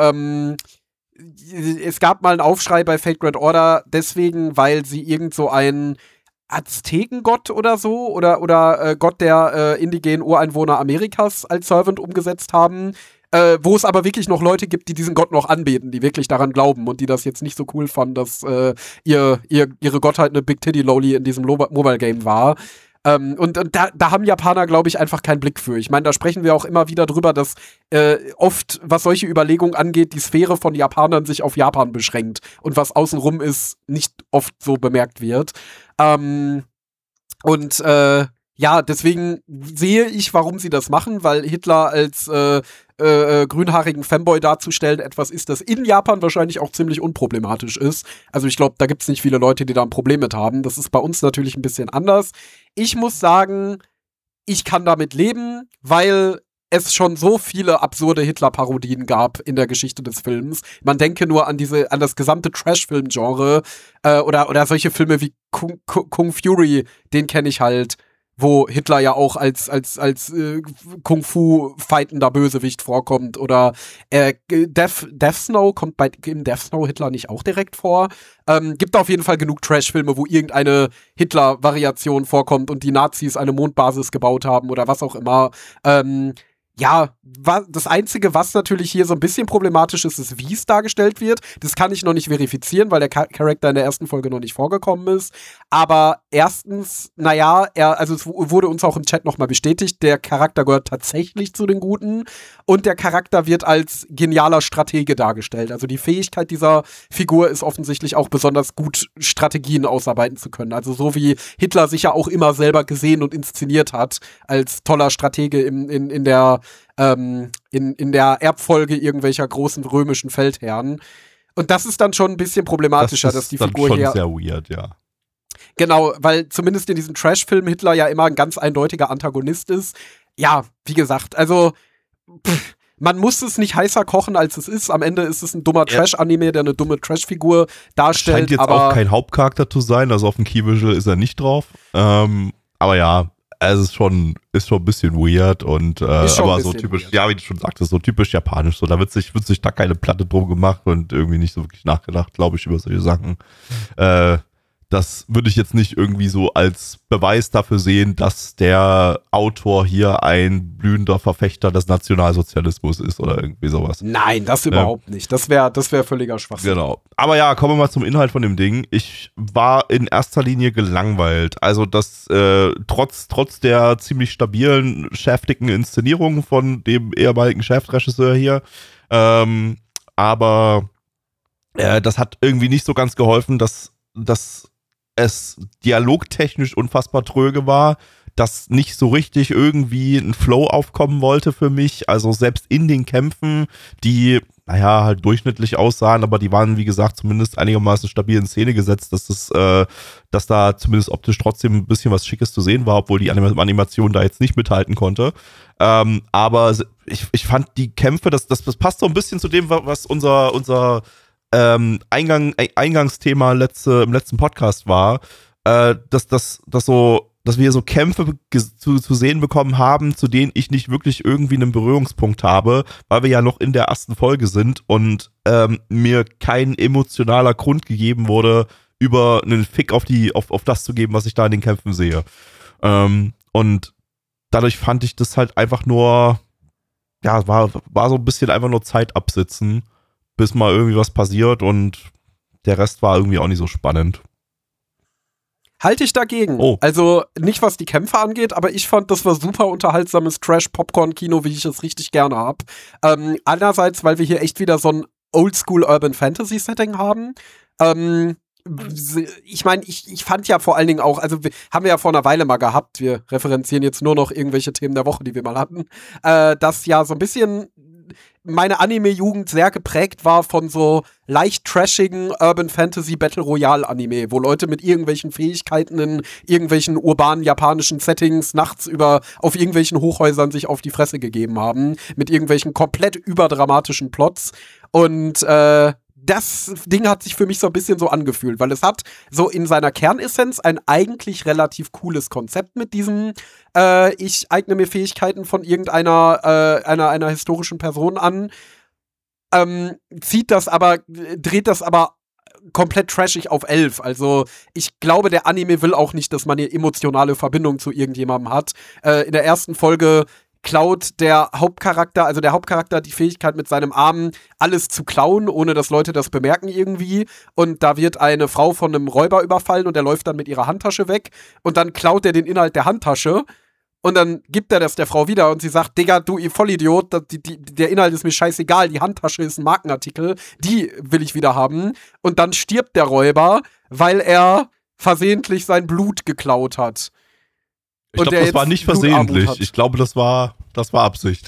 es gab mal einen Aufschrei bei Fate Grand Order deswegen, weil sie irgend so ein Aztekengott oder so oder Gott der indigenen Ureinwohner Amerikas als Servant umgesetzt haben, wo es aber wirklich noch Leute gibt, die diesen Gott noch anbeten, die wirklich daran glauben und die das jetzt nicht so cool fanden, dass ihre Gottheit eine Big Titty Loli in diesem Mobile Game war. Und da haben Japaner, glaube ich, einfach keinen Blick für. Ich meine, da sprechen wir auch immer wieder drüber, dass oft, was solche Überlegungen angeht, die Sphäre von Japanern sich auf Japan beschränkt und was außenrum ist, nicht oft so bemerkt wird. Ja, deswegen sehe ich, warum sie das machen, weil Hitler als grünhaarigen Fanboy darzustellen etwas ist, das in Japan wahrscheinlich auch ziemlich unproblematisch ist. Also ich glaube, da gibt es nicht viele Leute, die da ein Problem mit haben. Das ist bei uns natürlich ein bisschen anders. Ich muss sagen, ich kann damit leben, weil es schon so viele absurde Hitler-Parodien gab in der Geschichte des Films. Man denke nur an das gesamte Trash-Film-Genre oder solche Filme wie Kung Fury, den kenne ich halt, wo Hitler ja auch als Kung-Fu-fightender Bösewicht vorkommt. Oder Death Snow, kommt im Death Snow Hitler nicht auch direkt vor? Gibt auf jeden Fall genug Trash-Filme, wo irgendeine Hitler-Variation vorkommt und die Nazis eine Mondbasis gebaut haben oder was auch immer. Ja, das Einzige, was natürlich hier so ein bisschen problematisch ist, ist, wie es dargestellt wird. Das kann ich noch nicht verifizieren, weil der Charakter in der ersten Folge noch nicht vorgekommen ist. Aber erstens, naja, es wurde uns auch im Chat nochmal bestätigt, der Charakter gehört tatsächlich zu den Guten und der Charakter wird als genialer Stratege dargestellt. Also die Fähigkeit dieser Figur ist offensichtlich auch besonders gut, Strategien ausarbeiten zu können. Also so wie Hitler sich ja auch immer selber gesehen und inszeniert hat, als toller Stratege in der Erbfolge irgendwelcher großen römischen Feldherren. Und das ist dann schon ein bisschen problematischer, dass die Figur hier. Das ist schon sehr weird, ja. Genau, weil zumindest in diesem Trash-Film Hitler ja immer ein ganz eindeutiger Antagonist ist. Ja, wie gesagt, also man muss es nicht heißer kochen, als es ist. Am Ende ist es ein dummer Trash-Anime, der eine dumme Trash-Figur darstellt. Scheint jetzt aber auch kein Hauptcharakter zu sein, also auf dem Key-Visual ist er nicht drauf. Aber ja, es ist schon ein bisschen weird und aber so typisch, weird. Ja, wie du schon sagtest, so typisch japanisch. So, da wird sich da keine Platte drum gemacht und irgendwie nicht so wirklich nachgedacht, glaube ich, über solche Sachen. Das würde ich jetzt nicht irgendwie so als Beweis dafür sehen, dass der Autor hier ein blühender Verfechter des Nationalsozialismus ist oder irgendwie sowas. Nein, das überhaupt nicht. Das wäre völliger Schwachsinn. Genau. Aber ja, kommen wir mal zum Inhalt von dem Ding. Ich war in erster Linie gelangweilt. Also das trotz der ziemlich stabilen, schäftigen Inszenierung von dem ehemaligen Chefregisseur hier. Aber das hat irgendwie nicht so ganz geholfen, dass es dialogtechnisch unfassbar tröge war, dass nicht so richtig irgendwie ein Flow aufkommen wollte für mich. Also selbst in den Kämpfen, die, naja, halt durchschnittlich aussahen, aber die waren, wie gesagt, zumindest einigermaßen stabil in Szene gesetzt, dass da zumindest optisch trotzdem ein bisschen was Schickes zu sehen war, obwohl die Animation da jetzt nicht mithalten konnte. Aber ich fand die Kämpfe, das passt so ein bisschen zu dem, was unser Eingangsthema im letzten Podcast war, dass wir so Kämpfe zu sehen bekommen haben, zu denen ich nicht wirklich irgendwie einen Berührungspunkt habe, weil wir ja noch in der ersten Folge sind und mir kein emotionaler Grund gegeben wurde, über einen Fick auf das zu geben, was ich da in den Kämpfen sehe. Und dadurch fand ich das halt einfach nur, ja, war so ein bisschen einfach nur Zeit absitzen, bis mal irgendwie was passiert und der Rest war irgendwie auch nicht so spannend. Halte ich dagegen. Oh. Also nicht, was die Kämpfe angeht, aber ich fand, das war super unterhaltsames Trash-Popcorn-Kino, wie ich es richtig gerne habe. Einerseits, weil wir hier echt wieder so ein Oldschool-Urban-Fantasy-Setting haben. Ich meine, ich fand ja vor allen Dingen auch, also haben wir ja vor einer Weile mal gehabt, wir referenzieren jetzt nur noch irgendwelche Themen der Woche, die wir mal hatten, dass ja so ein bisschen meine Anime-Jugend sehr geprägt war von so leicht trashigen Urban Fantasy Battle Royale Anime, wo Leute mit irgendwelchen Fähigkeiten in irgendwelchen urbanen japanischen Settings nachts auf irgendwelchen Hochhäusern sich auf die Fresse gegeben haben, mit irgendwelchen komplett überdramatischen Plots. Und das Ding hat sich für mich so ein bisschen so angefühlt, weil es hat so in seiner Kernessenz ein eigentlich relativ cooles Konzept mit diesem ich eigne mir Fähigkeiten von einer historischen Person an, dreht das aber komplett trashig auf 11. Also ich glaube, der Anime will auch nicht, dass man eine emotionale Verbindung zu irgendjemandem hat. In der ersten Folge klaut der Hauptcharakter hat die Fähigkeit, mit seinem Arm alles zu klauen, ohne dass Leute das bemerken irgendwie. Und da wird eine Frau von einem Räuber überfallen und der läuft dann mit ihrer Handtasche weg. Und dann klaut er den Inhalt der Handtasche. Und dann gibt er das der Frau wieder und sie sagt, Digga, du ihr Vollidiot, der Inhalt ist mir scheißegal, die Handtasche ist ein Markenartikel, die will ich wieder haben. Und dann stirbt der Räuber, weil er versehentlich sein Blut geklaut hat. Ich glaube, das war nicht versehentlich. Ich glaube, das war Absicht.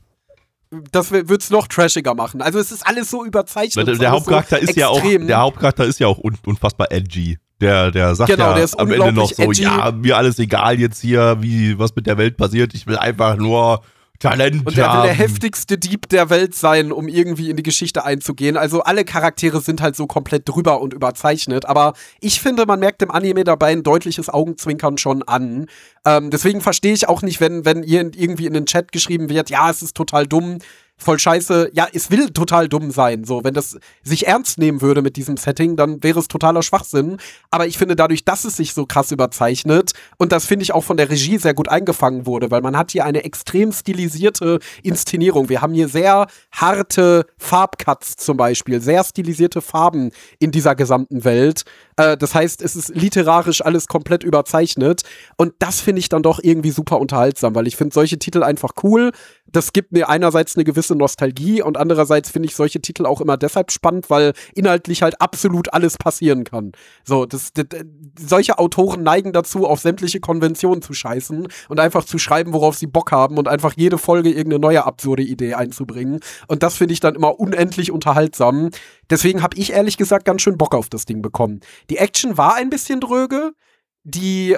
Das wird's noch trashiger machen. Also es ist alles so überzeichnet. Der Hauptcharakter ist ja auch unfassbar edgy. Der sagt genau, ja der ist am Ende noch so, edgy. ja, mir alles egal jetzt hier, was mit der Welt passiert. Ich will einfach nur Talent und er will haben. der heftigste Dieb der Welt sein, um irgendwie in die Geschichte einzugehen. Also alle Charaktere sind halt so komplett drüber und überzeichnet. Aber ich finde, man merkt im Anime dabei ein deutliches Augenzwinkern schon an. Deswegen verstehe ich auch nicht, wenn irgendwie in den Chat geschrieben wird, ja, es ist total dumm, voll scheiße. Ja, es will total dumm sein. So, wenn das sich ernst nehmen würde mit diesem Setting, dann wäre es totaler Schwachsinn. Aber ich finde dadurch, dass es sich so krass überzeichnet und das finde ich auch von der Regie sehr gut eingefangen wurde, weil man hat hier eine extrem stilisierte Inszenierung. Wir haben hier sehr harte Farbcuts zum Beispiel, sehr stilisierte Farben in dieser gesamten Welt. Das heißt, es ist literarisch alles komplett überzeichnet und das finde ich dann doch irgendwie super unterhaltsam, weil ich finde solche Titel einfach cool. Das gibt mir einerseits eine gewisse Nostalgie und andererseits finde ich solche Titel auch immer deshalb spannend, weil inhaltlich halt absolut alles passieren kann. So, solche Autoren neigen dazu, auf sämtliche Konventionen zu scheißen und einfach zu schreiben, worauf sie Bock haben und einfach jede Folge irgendeine neue absurde Idee einzubringen. Und das finde ich dann immer unendlich unterhaltsam. Deswegen habe ich ehrlich gesagt ganz schön Bock auf das Ding bekommen. Die Action war ein bisschen dröge. Die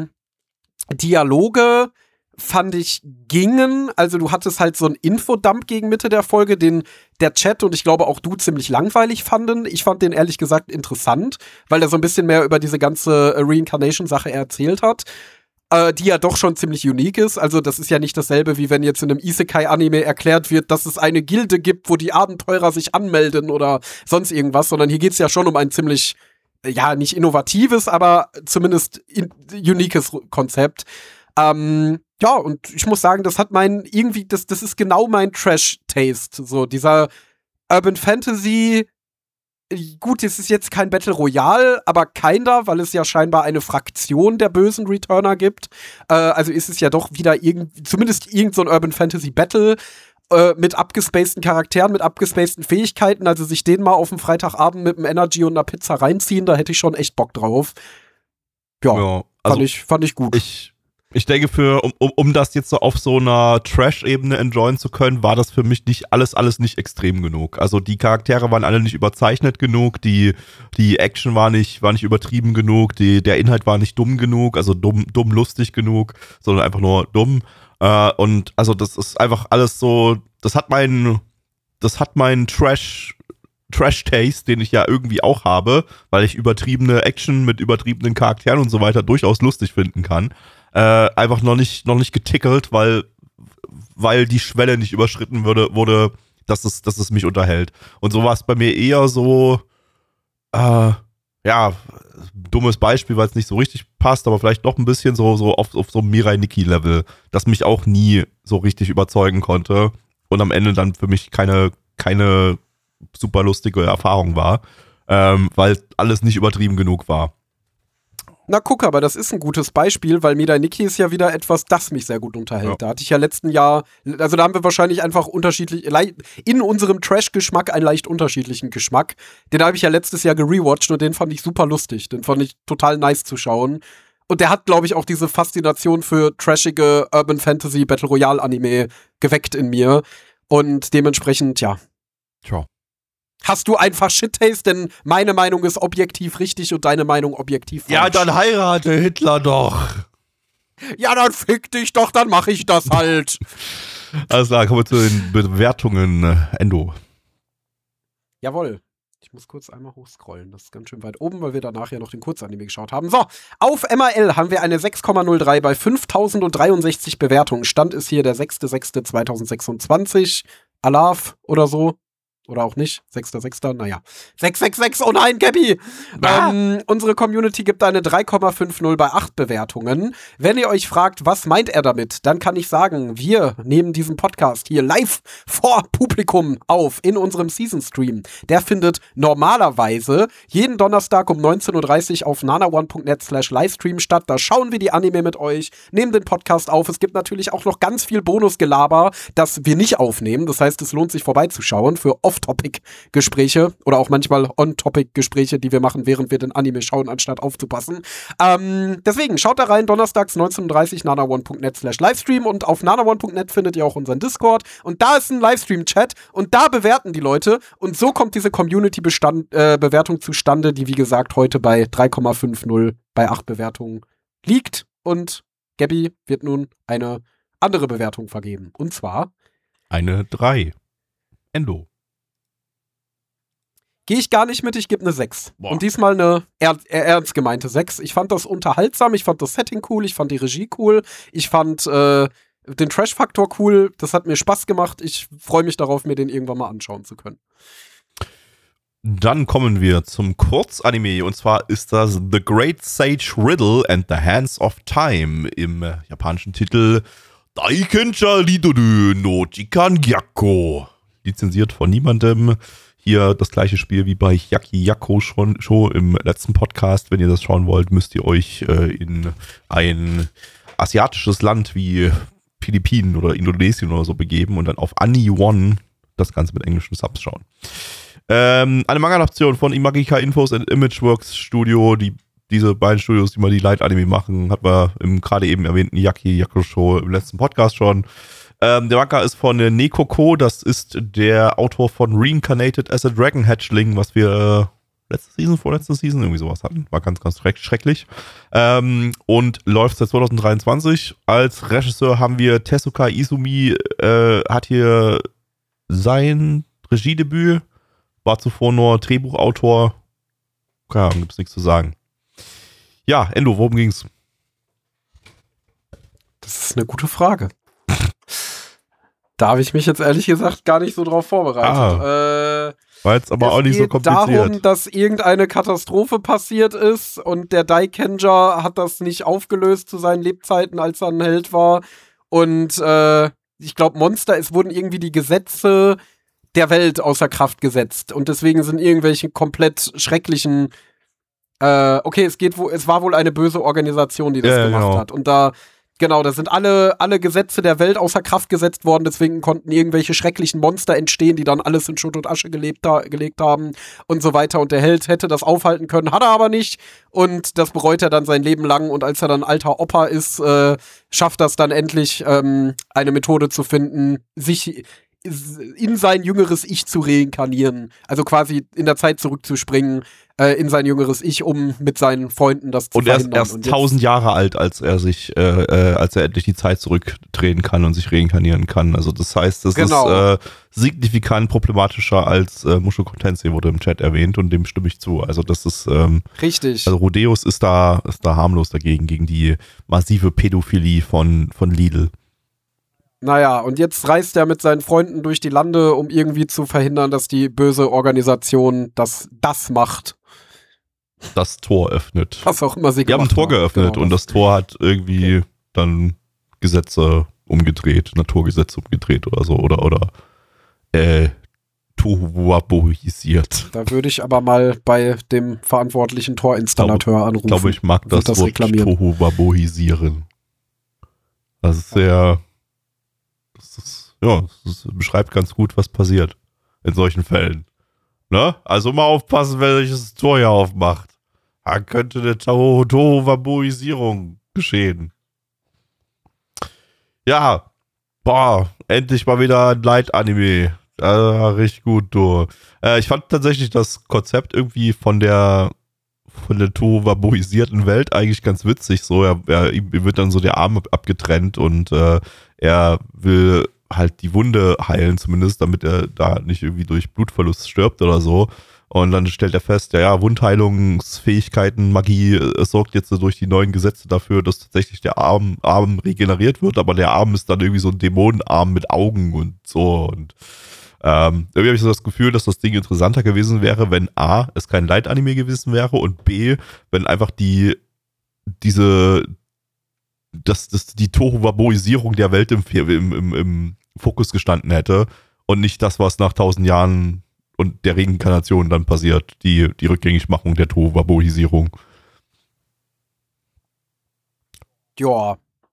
Dialoge fand ich gingen. Also du hattest halt so einen Infodump gegen Mitte der Folge, den der Chat und ich glaube auch du ziemlich langweilig fanden. Ich fand den ehrlich gesagt interessant, weil er so ein bisschen mehr über diese ganze Reincarnation-Sache erzählt hat. Die ja doch schon ziemlich unique ist. Also das ist ja nicht dasselbe, wie wenn jetzt in einem Isekai-Anime erklärt wird, dass es eine Gilde gibt, wo die Abenteurer sich anmelden oder sonst irgendwas, sondern hier geht's ja schon um ein ziemlich, ja, nicht innovatives, aber zumindest uniques Konzept. Ja, und ich muss sagen, das hat das ist genau mein Trash-Taste. So, dieser Urban Fantasy. Gut, es ist jetzt kein Battle Royale, aber keiner, weil es ja scheinbar eine Fraktion der bösen Returner gibt. Also ist es ja doch wieder zumindest irgend so ein Urban Fantasy Battle mit abgespaceden Charakteren, mit abgespaceden Fähigkeiten. Also sich den mal auf dem Freitagabend mit einem Energy und einer Pizza reinziehen, da hätte ich schon echt Bock drauf. Ja, also fand ich gut. Ich denke, um das jetzt so auf so einer Trash-Ebene enjoyen zu können, war das für mich alles nicht extrem genug. Also die Charaktere waren alle nicht überzeichnet genug, die Action war nicht übertrieben genug, der Inhalt war nicht dumm genug, also dumm lustig genug, sondern einfach nur dumm. Und also das ist einfach alles so, das hat meinen Trash-Taste, den ich ja irgendwie auch habe, weil ich übertriebene Action mit übertriebenen Charakteren und so weiter durchaus lustig finden kann. Einfach noch nicht getickelt, weil die Schwelle nicht überschritten wurde, dass es mich unterhält. Und so war es bei mir eher so, ja, dummes Beispiel, weil es nicht so richtig passt, aber vielleicht doch ein bisschen so auf so einem Mirai Nikki Level, das mich auch nie so richtig überzeugen konnte und am Ende dann für mich keine super lustige Erfahrung war, weil alles nicht übertrieben genug war. Na guck, aber das ist ein gutes Beispiel, weil Mirai Nikki ist ja wieder etwas, das mich sehr gut unterhält. Ja. Da hatte ich ja letzten Jahr, also da haben wir wahrscheinlich einfach in unserem Trash-Geschmack einen leicht unterschiedlichen Geschmack. Den habe ich ja letztes Jahr gerewatcht und den fand ich super lustig. Den fand ich total nice zu schauen. Und der hat, glaube ich, auch diese Faszination für trashige Urban Fantasy Battle Royale Anime geweckt in mir. Und dementsprechend, ja. Tja. Hast du einfach Shit-Taste, denn meine Meinung ist objektiv richtig und deine Meinung objektiv falsch. Ja, dann heirate Hitler doch. Ja, dann fick dich doch, dann mache ich das halt. Alles klar, kommen wir zu den Bewertungen. Endo. Jawohl. Ich muss kurz einmal hochscrollen. Das ist ganz schön weit oben, weil wir danach ja noch den Kurzanime geschaut haben. So, auf MRL haben wir eine 6,03 bei 5063 Bewertungen. Stand ist hier der 6.6.2026. Alaf oder so. Oder auch nicht. 6.6. Naja. 666, oh nein, Gabby! Unsere Community gibt eine 3,50 bei 8 Bewertungen. Wenn ihr euch fragt, was meint er damit, dann kann ich sagen, wir nehmen diesen Podcast hier live vor Publikum auf in unserem Season-Stream. Der findet normalerweise jeden Donnerstag um 19.30 Uhr auf nanaone.net/Livestream statt. Da schauen wir die Anime mit euch, nehmen den Podcast auf. Es gibt natürlich auch noch ganz viel Bonusgelaber, das wir nicht aufnehmen. Das heißt, es lohnt sich vorbeizuschauen für Off-Topic-Gespräche oder auch manchmal On-Topic-Gespräche, die wir machen, während wir den Anime schauen, anstatt aufzupassen. Deswegen schaut da rein, donnerstags 19.30 Uhr nanaone.net/Livestream und auf nanaone.net findet ihr auch unseren Discord und da ist ein Livestream-Chat und da bewerten die Leute und so kommt diese Community-Bewertung zustande, die wie gesagt heute bei 3,50 bei 8 Bewertungen liegt und Gabby wird nun eine andere Bewertung vergeben und zwar eine 3. Endo. Gehe ich gar nicht mit, ich gebe eine 6. Boah. Und diesmal eine ernst gemeinte 6. Ich fand das unterhaltsam, ich fand das Setting cool, ich fand die Regie cool, ich fand den Trash-Faktor cool, das hat mir Spaß gemacht, ich freue mich darauf, mir den irgendwann mal anschauen zu können. Dann kommen wir zum Kurzanime und zwar ist das The Great Sage Riddle and the Hands of Time im japanischen Titel Daikenja Ridoru no Jikan Gyakko. Lizenziert von niemandem. Hier das gleiche Spiel wie bei Yaki Yakko schon im letzten Podcast. Wenn ihr das schauen wollt, müsst ihr euch in ein asiatisches Land wie Philippinen oder Indonesien oder so begeben und dann auf AniOne das Ganze mit englischen Subs schauen. Eine Manga-Adaption von Imagika Infos and Imageworks Studio, diese beiden Studios, die mal die Light-Anime machen, hat man im gerade eben erwähnten Yaki Yakko Show im letzten Podcast schon. Der Manga ist von Nekoko, das ist der Autor von Reincarnated as a Dragon Hatchling, was wir vorletzte Season, irgendwie sowas hatten. War ganz, ganz schrecklich. Und läuft seit 2023. Als Regisseur haben wir Tezuka Izumi, hat hier sein Regiedebüt, war zuvor nur Drehbuchautor. Keine Ahnung, gibt's nichts zu sagen. Ja, Endo, worum ging's? Das ist eine gute Frage. Da habe ich mich jetzt ehrlich gesagt gar nicht so drauf vorbereitet. War jetzt aber auch nicht so kompliziert. Es geht darum, dass irgendeine Katastrophe passiert ist und der Daikenja hat das nicht aufgelöst zu seinen Lebzeiten, als er ein Held war. Und ich glaube, es wurden irgendwie die Gesetze der Welt außer Kraft gesetzt. Und deswegen sind irgendwelche komplett schrecklichen es war wohl eine böse Organisation, die das gemacht hat. Und da sind alle Gesetze der Welt außer Kraft gesetzt worden, deswegen konnten irgendwelche schrecklichen Monster entstehen, die dann alles in Schutt und Asche gelegt haben und so weiter. Und der Held hätte das aufhalten können, hat er aber nicht. Und das bereut er dann sein Leben lang. Und als er dann alter Opa ist, schafft das dann endlich, eine Methode zu finden, sich in sein jüngeres Ich zu reinkarnieren. Also quasi in der Zeit zurückzuspringen, in sein jüngeres Ich, um mit seinen Freunden das zu verhindern. Und er ist erst 1000 Jahre alt, als er endlich die Zeit zurückdrehen kann und sich reinkarnieren kann. Also das heißt, das ist signifikant problematischer als Mushoku Tensei, wurde im Chat erwähnt und dem stimme ich zu. Also das ist richtig. Also Rodeos ist da harmlos dagegen, gegen die massive Pädophilie von Lidl. Naja, und jetzt reist er mit seinen Freunden durch die Lande, um irgendwie zu verhindern, dass die böse Organisation das macht. Das Tor öffnet. Was auch immer sie gemacht haben. Die haben ein Tor geöffnet und das Tor hat irgendwie dann Gesetze umgedreht, Naturgesetze umgedreht oder so. Oder tohuwabohisiert. Da würde ich aber mal bei dem verantwortlichen Torinstallateur anrufen. Ich glaube, ich mag das Wort tohuwabohisieren. Das ist sehr... Das beschreibt ganz gut, was passiert in solchen Fällen. Ne? Also mal aufpassen, wer sich das Tor hier aufmacht. Da könnte eine Tohuwabohisierung geschehen. Ja, endlich mal wieder ein Light-Anime. Richtig gut, du. Ich fand tatsächlich das Konzept irgendwie von der tohuwabohisierten Welt eigentlich ganz witzig. So, ihm wird dann so der Arm abgetrennt und er will halt die Wunde heilen zumindest, damit er da nicht irgendwie durch Blutverlust stirbt oder so. Und dann stellt er fest, Wundheilungsfähigkeiten, Magie, es sorgt jetzt durch die neuen Gesetze dafür, dass tatsächlich der Arm regeneriert wird, aber der Arm ist dann irgendwie so ein Dämonenarm mit Augen und so. Und Irgendwie habe ich so das Gefühl, dass das Ding interessanter gewesen wäre, wenn A, es kein Light-Anime gewesen wäre und B, wenn einfach die Tohuwaboisierung der Welt im Fokus gestanden hätte und nicht das, was nach 1000 Jahren und der Reinkarnation dann passiert, die Rückgängigmachung der Tohuwaboisierung. Ja.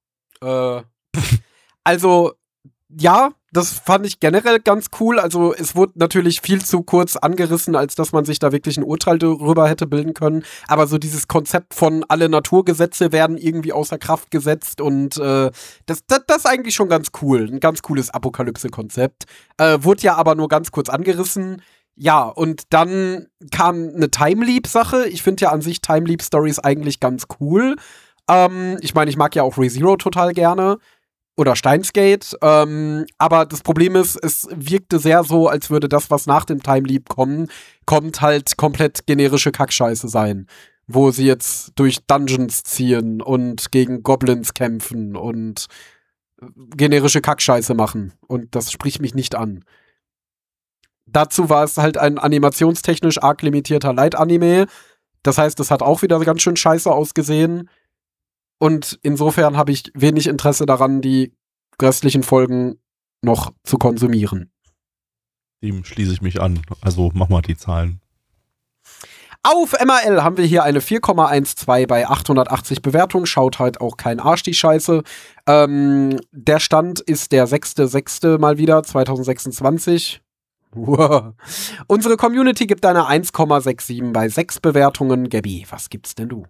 Also, ja, das fand ich generell ganz cool. Also, es wurde natürlich viel zu kurz angerissen, als dass man sich da wirklich ein Urteil darüber hätte bilden können. Aber so dieses Konzept von alle Naturgesetze werden irgendwie außer Kraft gesetzt und das ist eigentlich schon ganz cool. Ein ganz cooles Apokalypse-Konzept. Wurde ja aber nur ganz kurz angerissen. Ja, und dann kam eine Time-Leap-Sache. Ich finde ja an sich Time-Leap-Stories eigentlich ganz cool. Ich meine, ich mag ja auch Re:Zero total gerne. Oder Steins Gate. Aber das Problem ist, es wirkte sehr so, als würde das, was nach dem Time Leap kommt halt komplett generische Kackscheiße sein. Wo sie jetzt durch Dungeons ziehen und gegen Goblins kämpfen und generische Kackscheiße machen. Und das spricht mich nicht an. Dazu war es halt ein animationstechnisch arg limitierter Light-Anime. Das heißt, es hat auch wieder ganz schön scheiße ausgesehen. Und insofern habe ich wenig Interesse daran, die restlichen Folgen noch zu konsumieren. Dem schließe ich mich an. Also mach mal die Zahlen. Auf MRL haben wir hier eine 4,12 bei 880 Bewertungen. Schaut halt auch kein Arsch, die Scheiße. Der Stand ist der 6.6. mal wieder, 2026. Wow. Unsere Community gibt eine 1,67 bei 6 Bewertungen. Gabby, was gibt's denn du?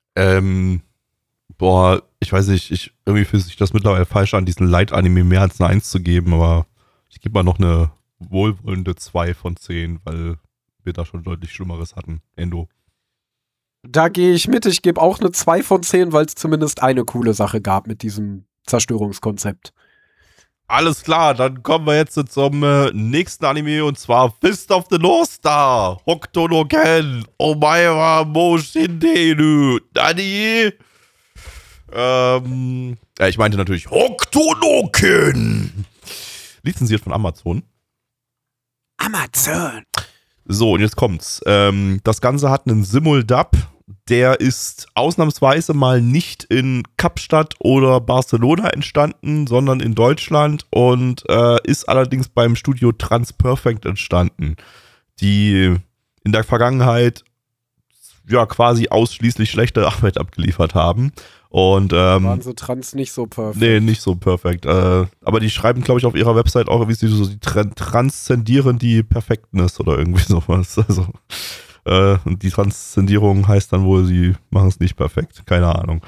Boah, ich weiß nicht, irgendwie fühlt sich das mittlerweile falsch an, diesen Light-Anime mehr als eine 1 zu geben, aber ich gebe mal noch eine wohlwollende 2 von 10, weil wir da schon deutlich Schlimmeres hatten. Endo. Da gehe ich mit, ich gebe auch eine 2 von 10, weil es zumindest eine coole Sache gab mit diesem Zerstörungskonzept. Alles klar, dann kommen wir jetzt zum nächsten Anime und zwar Fist of the North Star, Hokuto no Ken, Omae mo Shinderu, Nani? Ich meinte natürlich Hokuto no Ken. Lizenziert von Amazon. Amazon. So, und jetzt kommt's. Das Ganze hat einen Simuldub. Der ist ausnahmsweise mal nicht in Kapstadt oder Barcelona entstanden, sondern in Deutschland und ist allerdings beim Studio Transperfect entstanden, die in der Vergangenheit ja quasi ausschließlich schlechte Arbeit abgeliefert haben. Und waren so Trans nicht so perfekt. Nee, nicht so perfekt. Aber die schreiben, glaube ich, auf ihrer Website auch, wie sie so die transzendieren die Perfektness oder irgendwie sowas. Also und die Transzendierung heißt dann wohl, sie machen es nicht perfekt. Keine Ahnung.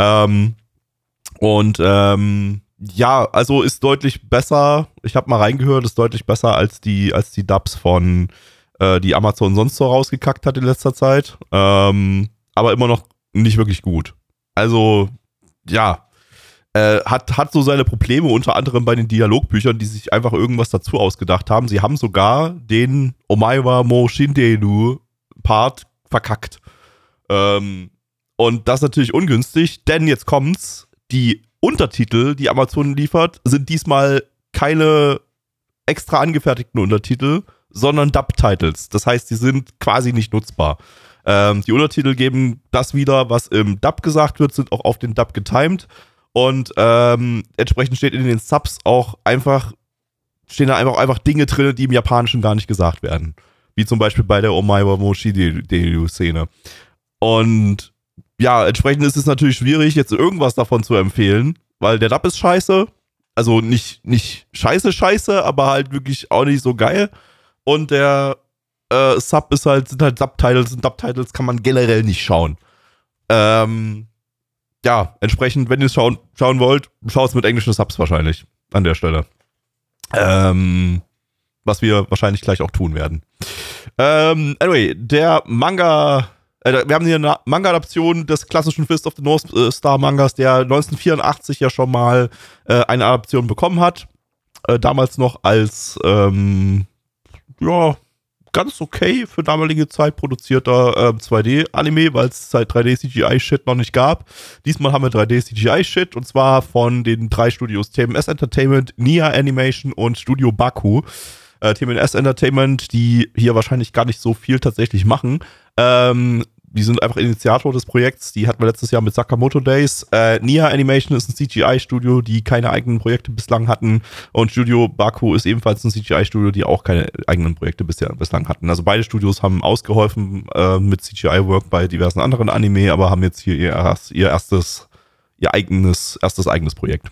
Ja, also ist deutlich besser. Ich habe mal reingehört, ist deutlich besser als die Dubs von die Amazon sonst so rausgekackt hat in letzter Zeit. Aber immer noch nicht wirklich gut. Also, ja, hat so seine Probleme, unter anderem bei den Dialogbüchern, die sich einfach irgendwas dazu ausgedacht haben. Sie haben sogar den Omae mo Shinderu Part verkackt. Und das ist natürlich ungünstig, denn jetzt kommt's, die Untertitel, die Amazon liefert, sind diesmal keine extra angefertigten Untertitel, sondern Dub-Titles. Das heißt, die sind quasi nicht nutzbar. Die Untertitel geben das wieder, was im Dub gesagt wird, sind auch auf den Dub getimed und entsprechend steht in den Subs auch stehen da einfach Dinge drin, die im Japanischen gar nicht gesagt werden. Wie zum Beispiel bei der Omae mo Shinderu-Szene. Und ja, entsprechend ist es natürlich schwierig, jetzt irgendwas davon zu empfehlen, weil der Dub ist scheiße. Also nicht scheiße, aber halt wirklich auch nicht so geil. Und der Sub sind halt Subtitles und Subtitles kann man generell nicht schauen. Ja, entsprechend, wenn ihr es schauen wollt, schaut es mit englischen Subs wahrscheinlich an der Stelle. Was wir wahrscheinlich gleich auch tun werden. Anyway, der Manga, wir haben hier eine Manga-Adaption des klassischen Fist of the North Star Mangas, der 1984 ja schon mal eine Adaption bekommen hat. Damals noch als, ganz okay für damalige Zeit produzierter 2D-Anime, weil es halt 3D-CGI-Shit noch nicht gab. Diesmal haben wir 3D-CGI-Shit und zwar von den 3 Studios TMS Entertainment, Nia Animation und Studio Baku. TMS Entertainment, die hier wahrscheinlich gar nicht so viel tatsächlich machen. Die sind einfach Initiator des Projekts. Die hatten wir letztes Jahr mit Sakamoto Days. Nia Animation ist ein CGI-Studio, die keine eigenen Projekte bislang hatten. Und Studio Baku ist ebenfalls ein CGI-Studio, die auch keine eigenen Projekte bislang hatten. Also beide Studios haben ausgeholfen mit CGI-Work bei diversen anderen Anime, aber haben jetzt hier ihr eigenes Projekt.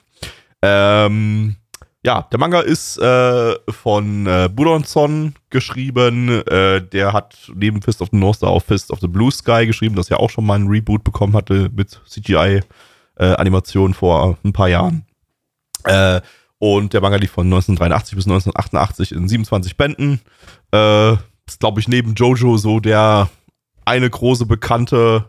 Ja, der Manga ist von Buronson geschrieben. Der hat neben Fist of the North Star auch Fist of the Blue Sky geschrieben, das ja auch schon mal ein Reboot bekommen hatte mit CGI-Animation vor ein paar Jahren. Und der Manga lief von 1983 bis 1988 in 27 Bänden. Ist, glaube ich, neben Jojo so der eine große bekannte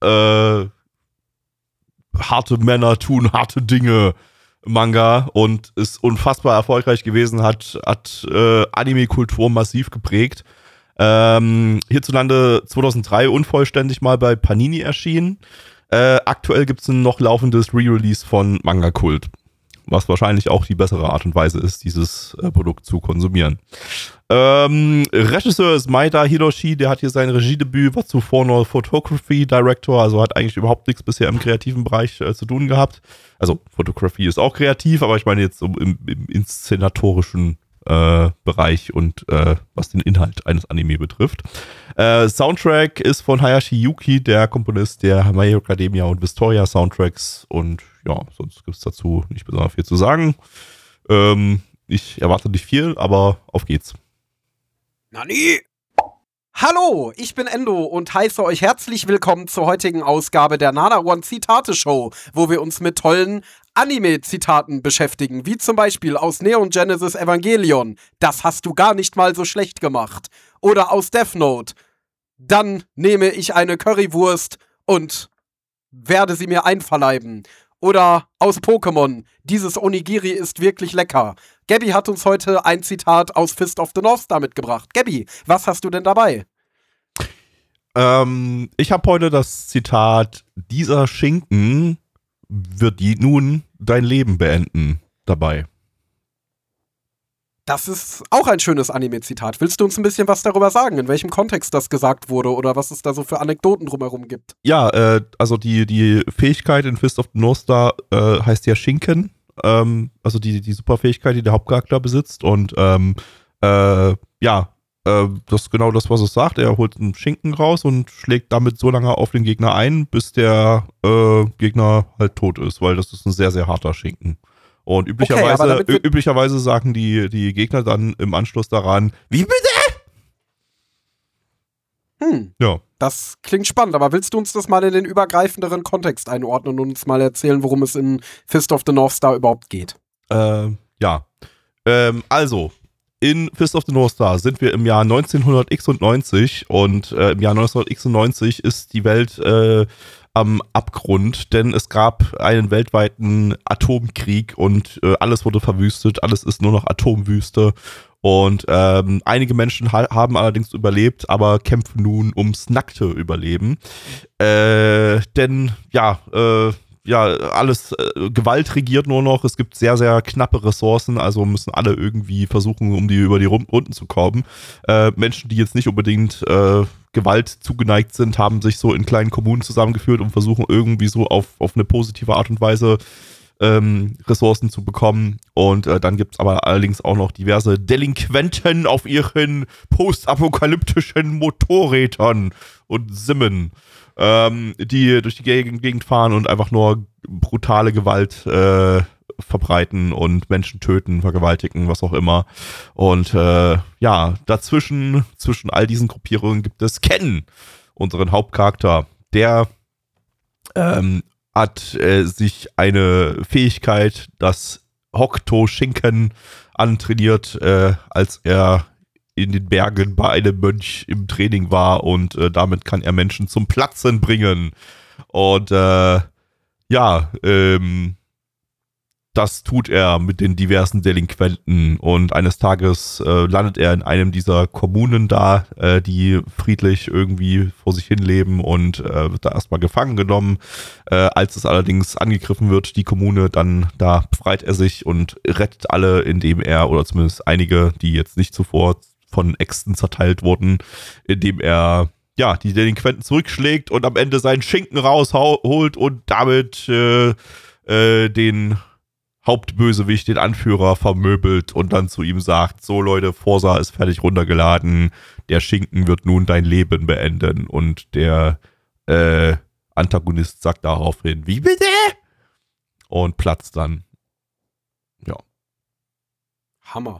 harte Männer tun harte Dinge Manga und ist unfassbar erfolgreich gewesen, hat Anime-Kultur massiv geprägt. Hierzulande 2003 unvollständig mal bei Panini erschienen. Aktuell gibt es ein noch laufendes Re-Release von Manga Kult, was wahrscheinlich auch die bessere Art und Weise ist, dieses Produkt zu konsumieren. Regisseur ist Maeda Hiroshi, der hat hier sein Regiedebüt, war zuvor nur Photography Director, also hat eigentlich überhaupt nichts bisher im kreativen Bereich zu tun gehabt. Also Photography ist auch kreativ, aber ich meine jetzt so im inszenatorischen Bereich und was den Inhalt eines Anime betrifft. Soundtrack ist von Hayashi Yuki, der Komponist der My Hero Academia und Vistoria Soundtracks, und ja, sonst gibt es dazu nicht besonders viel zu sagen. Ich erwarte nicht viel, aber auf geht's. Nani! Hallo, ich bin Endo und heiße euch herzlich willkommen zur heutigen Ausgabe der Nana One Zitate Show, wo wir uns mit tollen Anime-Zitaten beschäftigen, wie zum Beispiel aus Neon Genesis Evangelion, das hast du gar nicht mal so schlecht gemacht, oder aus Death Note, dann nehme ich eine Currywurst und werde sie mir einverleiben. Oder aus Pokémon, dieses Onigiri ist wirklich lecker. Gabby hat uns heute ein Zitat aus Fist of the North Star mitgebracht. Gabby, was hast du denn dabei? Ich habe heute das Zitat, dieser Schinken wird nun dein Leben beenden, dabei. Das ist auch ein schönes Anime-Zitat. Willst du uns ein bisschen was darüber sagen, in welchem Kontext das gesagt wurde oder was es da so für Anekdoten drumherum gibt? Ja, also die Fähigkeit in Fist of the North Star heißt ja Schinken, also die Superfähigkeit, die der Hauptcharakter besitzt, und das ist genau das, was es sagt. Er holt einen Schinken raus und schlägt damit so lange auf den Gegner ein, bis der Gegner halt tot ist, weil das ist ein sehr, sehr harter Schinken. Und üblicherweise sagen die Gegner dann im Anschluss daran, wie bitte? Ja. Das klingt spannend, aber willst du uns das mal in den übergreifenderen Kontext einordnen und uns mal erzählen, worum es in Fist of the North Star überhaupt geht? Ja. Also, in Fist of the North Star sind wir im Jahr 1996 und im Jahr 1996 ist die Welt am Abgrund, denn es gab einen weltweiten Atomkrieg und alles wurde verwüstet, alles ist nur noch Atomwüste, und einige Menschen haben allerdings überlebt, aber kämpfen nun ums nackte Überleben, denn Gewalt regiert nur noch, es gibt sehr, sehr knappe Ressourcen, also müssen alle irgendwie versuchen, über die Runden zu kommen. Menschen, die jetzt nicht unbedingt Gewalt zugeneigt sind, haben sich so in kleinen Kommunen zusammengeführt und versuchen irgendwie so auf eine positive Art und Weise Ressourcen zu bekommen. Und dann gibt es aber allerdings auch noch diverse Delinquenten auf ihren postapokalyptischen Motorrädern und Simmen, die durch die Gegend fahren und einfach nur brutale Gewalt verbreiten und Menschen töten, vergewaltigen, was auch immer. Und zwischen all diesen Gruppierungen gibt es Ken, unseren Hauptcharakter. Der hat sich eine Fähigkeit, das Hokuto-Shinken, antrainiert, als er in den Bergen bei einem Mönch im Training war, und damit kann er Menschen zum Platzen bringen. Und das tut er mit den diversen Delinquenten und eines Tages landet er in einem dieser Kommunen da, die friedlich irgendwie vor sich hin leben und wird da erstmal gefangen genommen. Als es allerdings angegriffen wird, die Kommune, dann da befreit er sich und rettet alle, indem er, oder zumindest einige, die jetzt nicht zuvor von Äxten zerteilt wurden, indem er die Delinquenten zurückschlägt und am Ende seinen Schinken rausholt und damit den Hauptbösewicht, den Anführer, vermöbelt und dann zu ihm sagt, so Leute, Forsa ist fertig runtergeladen, der Schinken wird nun dein Leben beenden. Und der Antagonist sagt daraufhin, wie bitte? Und platzt dann. Ja. Hammer.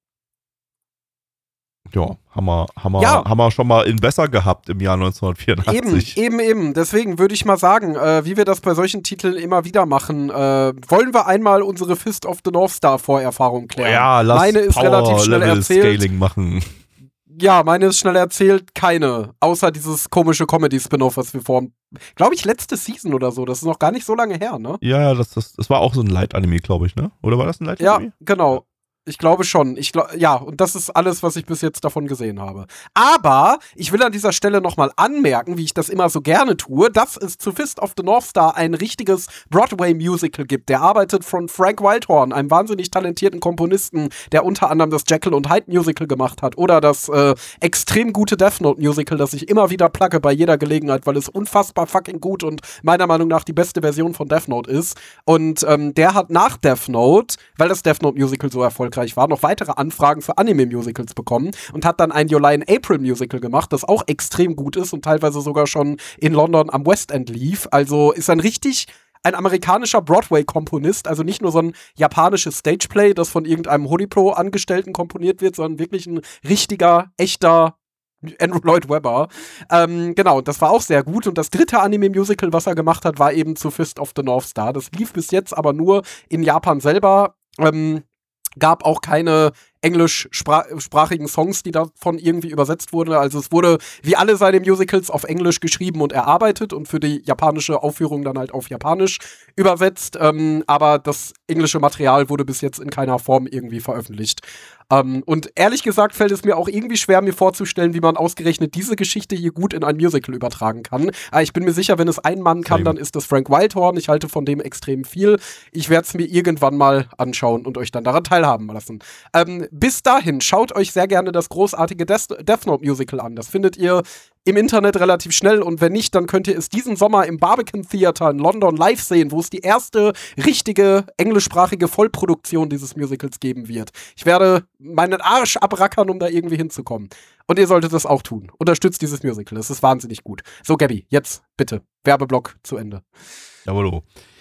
Ja, haben wir schon mal in besser gehabt im Jahr 1984. Eben. Deswegen würde ich mal sagen, wie wir das bei solchen Titeln immer wieder machen, wollen wir einmal unsere Fist of the North Star Vorerfahrung klären. Ja, lass meine ist relativ schnell erzählt. Scaling machen. Ja, meine ist schnell erzählt, keine. Außer dieses komische Comedy-Spin-Off, was wir glaube ich, letzte Season oder so. Das ist noch gar nicht so lange her, ne? Ja, das war auch so ein Light-Anime, glaube ich, ne? Oder war das ein Light-Anime? Ja, genau. Ich glaube schon. Und das ist alles, was ich bis jetzt davon gesehen habe. Aber ich will an dieser Stelle nochmal anmerken, wie ich das immer so gerne tue, dass es zu Fist of the North Star ein richtiges Broadway-Musical gibt. Der arbeitet von Frank Wildhorn, einem wahnsinnig talentierten Komponisten, der unter anderem das Jekyll und Hyde Musical gemacht hat oder das extrem gute Death Note Musical, das ich immer wieder plugge bei jeder Gelegenheit, weil es unfassbar fucking gut und meiner Meinung nach die beste Version von Death Note ist. Und der hat nach Death Note, weil das Death Note Musical so erfolgreich war, noch weitere Anfragen für Anime-Musicals bekommen und hat dann ein Your Lie in April Musical gemacht, das auch extrem gut ist und teilweise sogar schon in London am West End lief. Also ist ein amerikanischer Broadway-Komponist, also nicht nur so ein japanisches Stageplay, das von irgendeinem Honeypro-Angestellten komponiert wird, sondern wirklich ein richtiger, echter Andrew Lloyd Webber. Genau, das war auch sehr gut. Und das dritte Anime-Musical, was er gemacht hat, war eben zu Fist of the North Star. Das lief bis jetzt aber nur in Japan selber. Gab auch keine englischsprachigen Songs, die davon irgendwie übersetzt wurden. Also es wurde wie alle seine Musicals auf Englisch geschrieben und erarbeitet und für die japanische Aufführung dann halt auf Japanisch übersetzt. Aber das englische Material wurde bis jetzt in keiner Form irgendwie veröffentlicht. Und ehrlich gesagt fällt es mir auch irgendwie schwer, mir vorzustellen, wie man ausgerechnet diese Geschichte hier gut in ein Musical übertragen kann. Aber ich bin mir sicher, wenn es ein Mann kann, dann ist das Frank Wildhorn. Ich halte von dem extrem viel. Ich werde es mir irgendwann mal anschauen und euch dann daran teilhaben lassen. Bis dahin, schaut euch sehr gerne das großartige Death Note Musical an. Das findet ihr im Internet relativ schnell und wenn nicht, dann könnt ihr es diesen Sommer im Barbican Theater in London live sehen, wo es die erste richtige englischsprachige Vollproduktion dieses Musicals geben wird. Ich werde meinen Arsch abrackern, um da irgendwie hinzukommen. Und ihr solltet das auch tun. Unterstützt dieses Musical, es ist wahnsinnig gut. So, Gabby, jetzt bitte, Werbeblock zu Ende. Jawohl.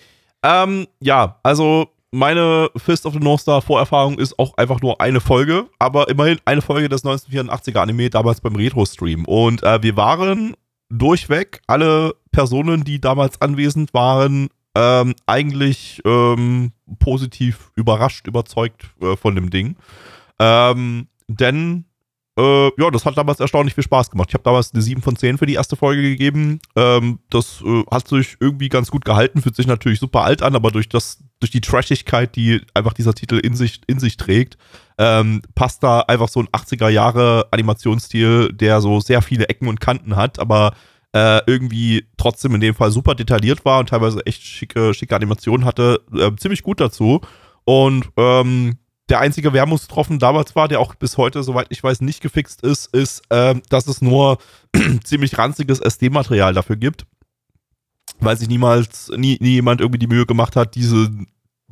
Also meine Fist of the North Star Vorerfahrung ist auch einfach nur eine Folge, aber immerhin eine Folge des 1984er Anime, damals beim Retro-Stream. Und wir waren durchweg, alle Personen, die damals anwesend waren, eigentlich positiv überzeugt von dem Ding. Denn das hat damals erstaunlich viel Spaß gemacht. Ich habe damals eine 7 von 10 für die erste Folge gegeben. Das hat sich irgendwie ganz gut gehalten, fühlt sich natürlich super alt an, aber durch die Trashigkeit, die einfach dieser Titel in sich trägt, passt da einfach so ein 80er Jahre Animationsstil, der so sehr viele Ecken und Kanten hat, aber irgendwie trotzdem in dem Fall super detailliert war und teilweise echt schicke Animationen hatte, ziemlich gut dazu. Und der einzige Wermutstropfen damals war, der auch bis heute, soweit ich weiß, nicht gefixt ist, dass es nur ziemlich ranziges SD-Material dafür gibt, weil sich nie jemand irgendwie die Mühe gemacht hat, diesen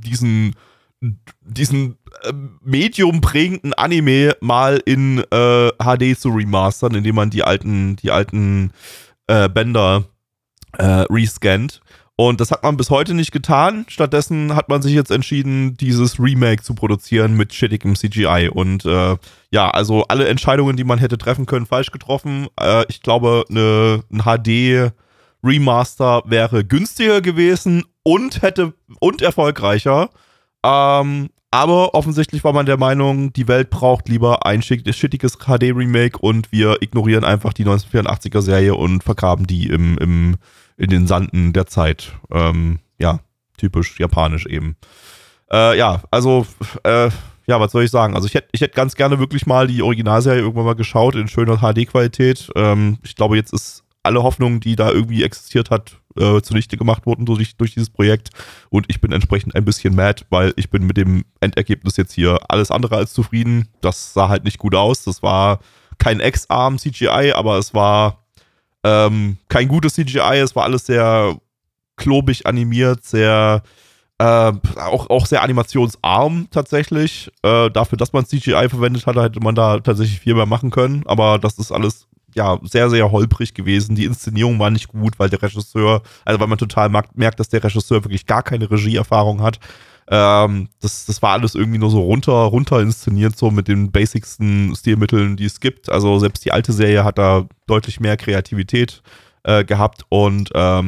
mediumprägenden Anime mal in HD zu remastern, indem man die alten Bänder rescannt. Und das hat man bis heute nicht getan. Stattdessen hat man sich jetzt entschieden, dieses Remake zu produzieren mit shittigem CGI. Und also alle Entscheidungen, die man hätte treffen können, falsch getroffen. Ich glaube, ein HD-Remaster wäre günstiger gewesen und erfolgreicher. Aber offensichtlich war man der Meinung, die Welt braucht lieber ein shittiges HD-Remake und wir ignorieren einfach die 1984er-Serie und vergraben die in den Sanden der Zeit. Typisch japanisch eben. Ja, also, ja, was soll ich sagen? Also ich hätte ganz gerne wirklich mal die Originalserie irgendwann mal geschaut in schöner HD-Qualität. Ich glaube, jetzt ist alle Hoffnung, die da irgendwie existiert hat, zunichte gemacht worden durch dieses Projekt. Und ich bin entsprechend ein bisschen mad, weil ich bin mit dem Endergebnis jetzt hier alles andere als zufrieden. Das sah halt nicht gut aus. Das war kein Ex-Arm-CGI, aber es war kein gutes CGI. Es war alles sehr klobig animiert, sehr auch sehr animationsarm tatsächlich. Dafür, dass man CGI verwendet hat, hätte man da tatsächlich viel mehr machen können. Aber das ist alles ja sehr, sehr holprig gewesen. Die Inszenierung war nicht gut, weil der Regisseur, also weil man total merkt, dass der Regisseur wirklich gar keine Regieerfahrung hat. Das war alles irgendwie nur so runter inszeniert, so mit den basicsten Stilmitteln, die es gibt. Also selbst die alte Serie hat da deutlich mehr Kreativität gehabt und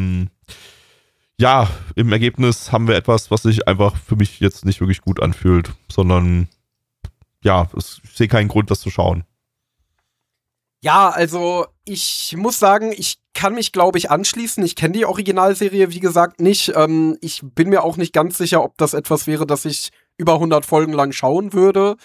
ja, im Ergebnis haben wir etwas, was sich einfach für mich jetzt nicht wirklich gut anfühlt, sondern ja, ich sehe keinen Grund, das zu schauen. Ja, also ich muss sagen, ich kann mich, glaube ich, anschließen. Ich kenne die Originalserie, wie gesagt, nicht. Ich bin mir auch nicht ganz sicher, ob das etwas wäre, das ich über 100 Folgen lang schauen würde.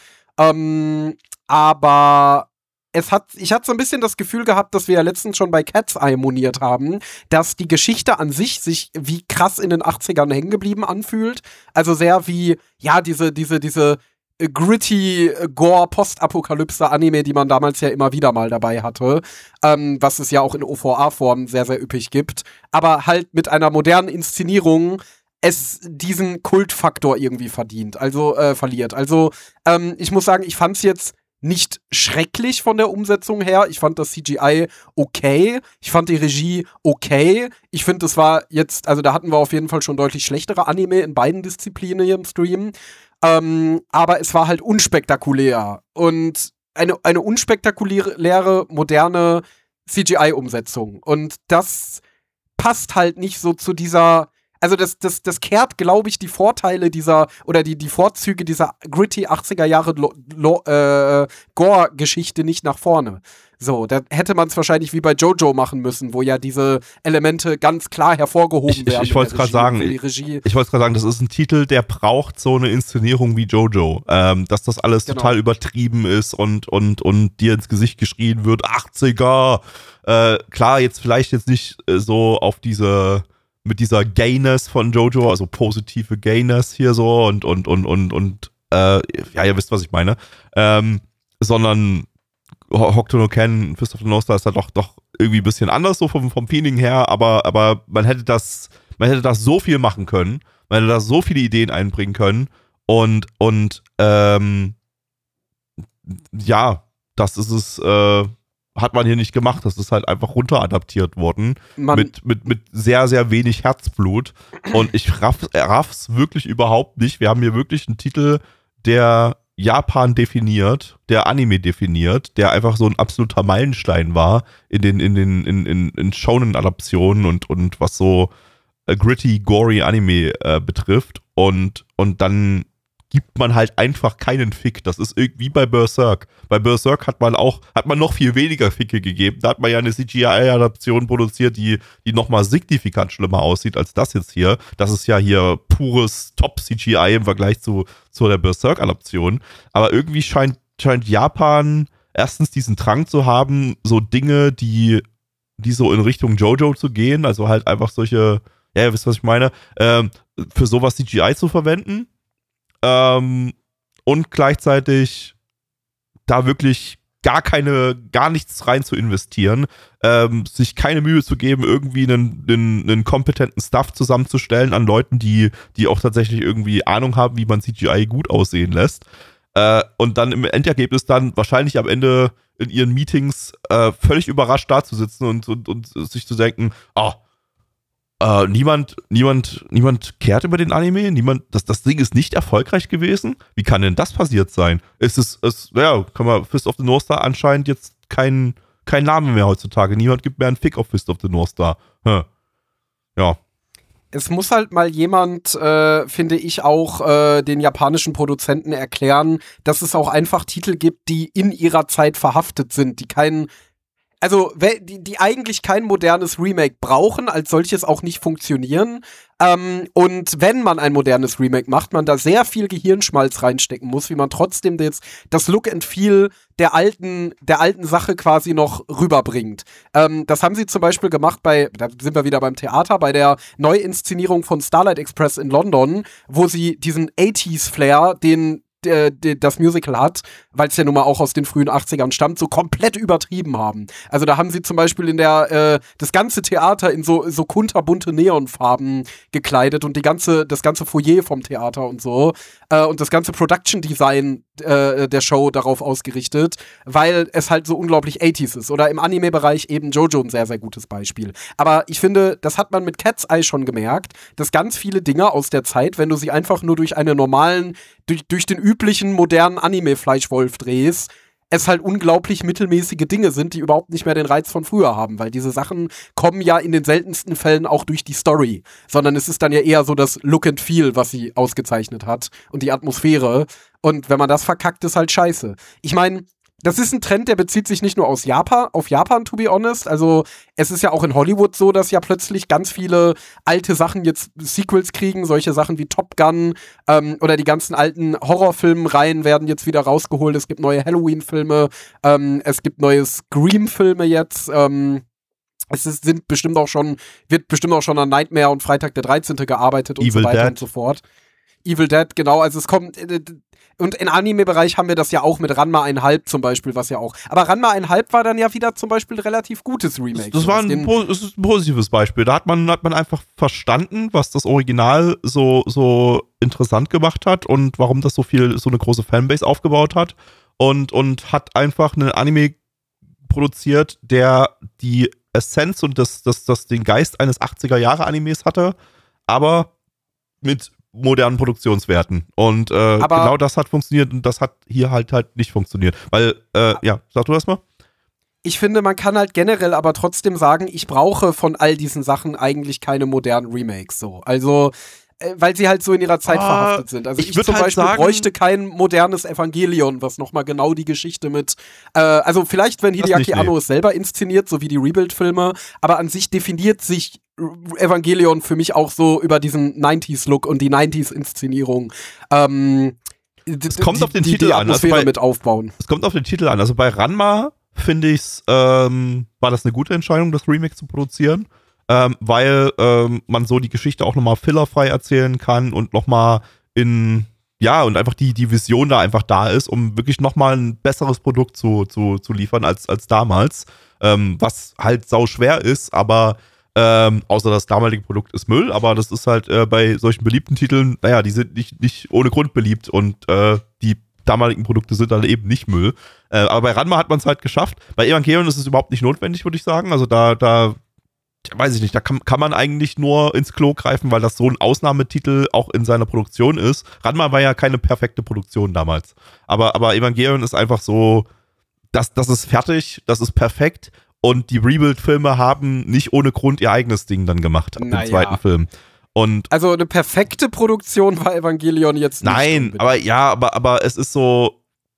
Aber ich hatte so ein bisschen das Gefühl gehabt, dass wir ja letztens schon bei Cat's Eye moniert haben, dass die Geschichte an sich wie krass in den 80ern hängen geblieben anfühlt. Also sehr wie, ja, diese gritty Gore-Postapokalypse-Anime, die man damals ja immer wieder mal dabei hatte, was es ja auch in OVA-Form sehr, sehr üppig gibt, aber halt mit einer modernen Inszenierung es diesen Kultfaktor irgendwie verliert. Also ich muss sagen, ich fand's jetzt nicht schrecklich von der Umsetzung her. Ich fand das CGI okay. Ich fand die Regie okay. Ich finde, es war jetzt, also da hatten wir auf jeden Fall schon deutlich schlechtere Anime in beiden Disziplinen hier im Stream. Aber es war halt unspektakulär. Und eine unspektakuläre, moderne CGI-Umsetzung. Und das passt halt nicht so zu dieser. Also das kehrt, glaube ich, die Vorteile oder die Vorzüge dieser gritty 80er Jahre Gore-Geschichte nicht nach vorne. So, da hätte man es wahrscheinlich wie bei JoJo machen müssen, wo ja diese Elemente ganz klar hervorgehoben werden. Ich wollte es gerade sagen, das ist ein Titel, der braucht so eine Inszenierung wie JoJo. Dass das alles total übertrieben ist und dir ins Gesicht geschrien wird, 80er. Klar, vielleicht jetzt nicht so auf mit dieser Gayness von JoJo, also positive Gayness hier so und ja, ihr wisst, was ich meine. Sondern Hokuto no Ken, Fist of the North Star ist da doch irgendwie ein bisschen anders so vom Feeling her, aber man hätte das so viel machen können, man hätte da so viele Ideen einbringen können und ja, das ist es, hat man hier nicht gemacht. Das ist halt einfach runteradaptiert worden. Mit sehr, sehr wenig Herzblut. Und ich raff's wirklich überhaupt nicht. Wir haben hier wirklich einen Titel, der Japan definiert, der Anime definiert, der einfach so ein absoluter Meilenstein war in den Shonen-Adaptionen und was so gritty, gory Anime betrifft. Und dann gibt man halt einfach keinen Fick. Das ist irgendwie bei Berserk. Bei Berserk hat man noch viel weniger Ficke gegeben. Da hat man ja eine CGI-Adaption produziert, die nochmal signifikant schlimmer aussieht als das jetzt hier. Das ist ja hier pures Top-CGI im Vergleich zu der Berserk-Adaption. Aber irgendwie scheint Japan erstens diesen Drang zu haben, so Dinge, die so in Richtung JoJo zu gehen, also halt einfach solche, ja, ihr wisst, was ich meine, für sowas CGI zu verwenden. Und gleichzeitig da wirklich gar nichts rein zu investieren, sich keine Mühe zu geben, irgendwie einen kompetenten Stuff zusammenzustellen an Leuten, die auch tatsächlich irgendwie Ahnung haben, wie man CGI gut aussehen lässt. Und dann im Endergebnis dann wahrscheinlich am Ende in ihren Meetings völlig überrascht dazusitzen und sich zu denken, niemand kehrt über den Anime, das Ding ist nicht erfolgreich gewesen. Wie kann denn das passiert sein? Fist of the North Star anscheinend jetzt kein Name mehr heutzutage. Niemand gibt mehr einen Fick auf Fist of the North Star. Ja. Es muss halt mal jemand, finde ich, auch den japanischen Produzenten erklären, dass es auch einfach Titel gibt, die in ihrer Zeit verhaftet sind, die keinen. also die eigentlich kein modernes Remake brauchen, als solches auch nicht funktionieren. Und wenn man ein modernes Remake macht, man da sehr viel Gehirnschmalz reinstecken muss, wie man trotzdem das Look and Feel der alten Sache quasi noch rüberbringt. Das haben sie zum Beispiel gemacht da sind wir wieder beim Theater, bei der Neuinszenierung von Starlight Express in London, wo sie diesen 80s-Flair, den das Musical hat, weil es ja nun mal auch aus den frühen 80ern stammt, so komplett übertrieben haben. Also da haben sie zum Beispiel das ganze Theater in so kunterbunte Neonfarben gekleidet und das ganze Foyer vom Theater und so und das ganze Production Design der Show darauf ausgerichtet, weil es halt so unglaublich 80s ist. Oder im Anime-Bereich eben JoJo ein sehr, sehr gutes Beispiel. Aber ich finde, das hat man mit Cat's Eye schon gemerkt, dass ganz viele Dinge aus der Zeit, wenn du sie einfach nur durch den üblichen modernen Anime-Fleischwolf drehst, es halt unglaublich mittelmäßige Dinge sind, die überhaupt nicht mehr den Reiz von früher haben, weil diese Sachen kommen ja in den seltensten Fällen auch durch die Story, sondern es ist dann ja eher so das Look and Feel, was sie ausgezeichnet hat und die Atmosphäre, und wenn man das verkackt, ist halt scheiße. Ich meine, das ist ein Trend, der bezieht sich nicht nur auf Japan, to be honest. Also es ist ja auch in Hollywood so, dass ja plötzlich ganz viele alte Sachen jetzt Sequels kriegen. Solche Sachen wie Top Gun oder die ganzen alten Horrorfilmreihen werden jetzt wieder rausgeholt. Es gibt neue Halloween-Filme, es gibt neue Scream-Filme jetzt. Wird bestimmt auch schon an Nightmare und Freitag der 13. gearbeitet und Evil so weiter Dead. und so fort. Evil Dead, genau, also es kommt, und im Anime-Bereich haben wir das ja auch mit Ranma 1,5 zum Beispiel, was ja auch, aber Ranma 1,5 war dann ja wieder zum Beispiel ein relativ gutes Remake. Das ist ein positives Beispiel. Da hat man einfach verstanden, was das Original so interessant gemacht hat und warum das so eine große Fanbase aufgebaut hat und hat einfach einen Anime produziert, der die Essenz und den Geist eines 80er-Jahre-Animes hatte, aber mit modernen Produktionswerten. Und genau das hat funktioniert und das hat hier halt nicht funktioniert. Weil, sag du das mal? Ich finde, man kann halt generell aber trotzdem sagen, ich brauche von all diesen Sachen eigentlich keine modernen Remakes so. Also, weil sie halt so in ihrer Zeit verhaftet sind. Also ich zum Beispiel bräuchte kein modernes Evangelion, was nochmal genau die Geschichte mit, also vielleicht, wenn Hideaki Anno es selber inszeniert, so wie die Rebuild-Filme, aber an sich definiert sich Evangelion für mich auch so über diesen 90s-Look und die 90s-Inszenierung. Es kommt auf den Titel die an. Atmosphäre mit aufbauen. Es kommt auf den Titel an. Also bei Ranma, finde ich, war das eine gute Entscheidung, das Remake zu produzieren, weil man so die Geschichte auch nochmal fillerfrei erzählen kann und nochmal und einfach die Vision da einfach da ist, um wirklich nochmal ein besseres Produkt zu liefern als damals, was halt sau schwer ist, aber außer das damalige Produkt ist Müll, aber das ist halt bei solchen beliebten Titeln, naja, die sind nicht ohne Grund beliebt und die damaligen Produkte sind dann eben nicht Müll. Aber bei Ranma hat man es halt geschafft. Bei Evangelion ist es überhaupt nicht notwendig, würde ich sagen. Also da weiß ich nicht, da kann man eigentlich nur ins Klo greifen, weil das so ein Ausnahmetitel auch in seiner Produktion ist. Ranma war ja keine perfekte Produktion damals. Aber Evangelion ist einfach so, das ist fertig, das ist perfekt. Und die Rebuild-Filme haben nicht ohne Grund ihr eigenes Ding dann gemacht ab dem zweiten Film. Und also eine perfekte Produktion war Evangelion jetzt nicht. Nein, aber es ist so.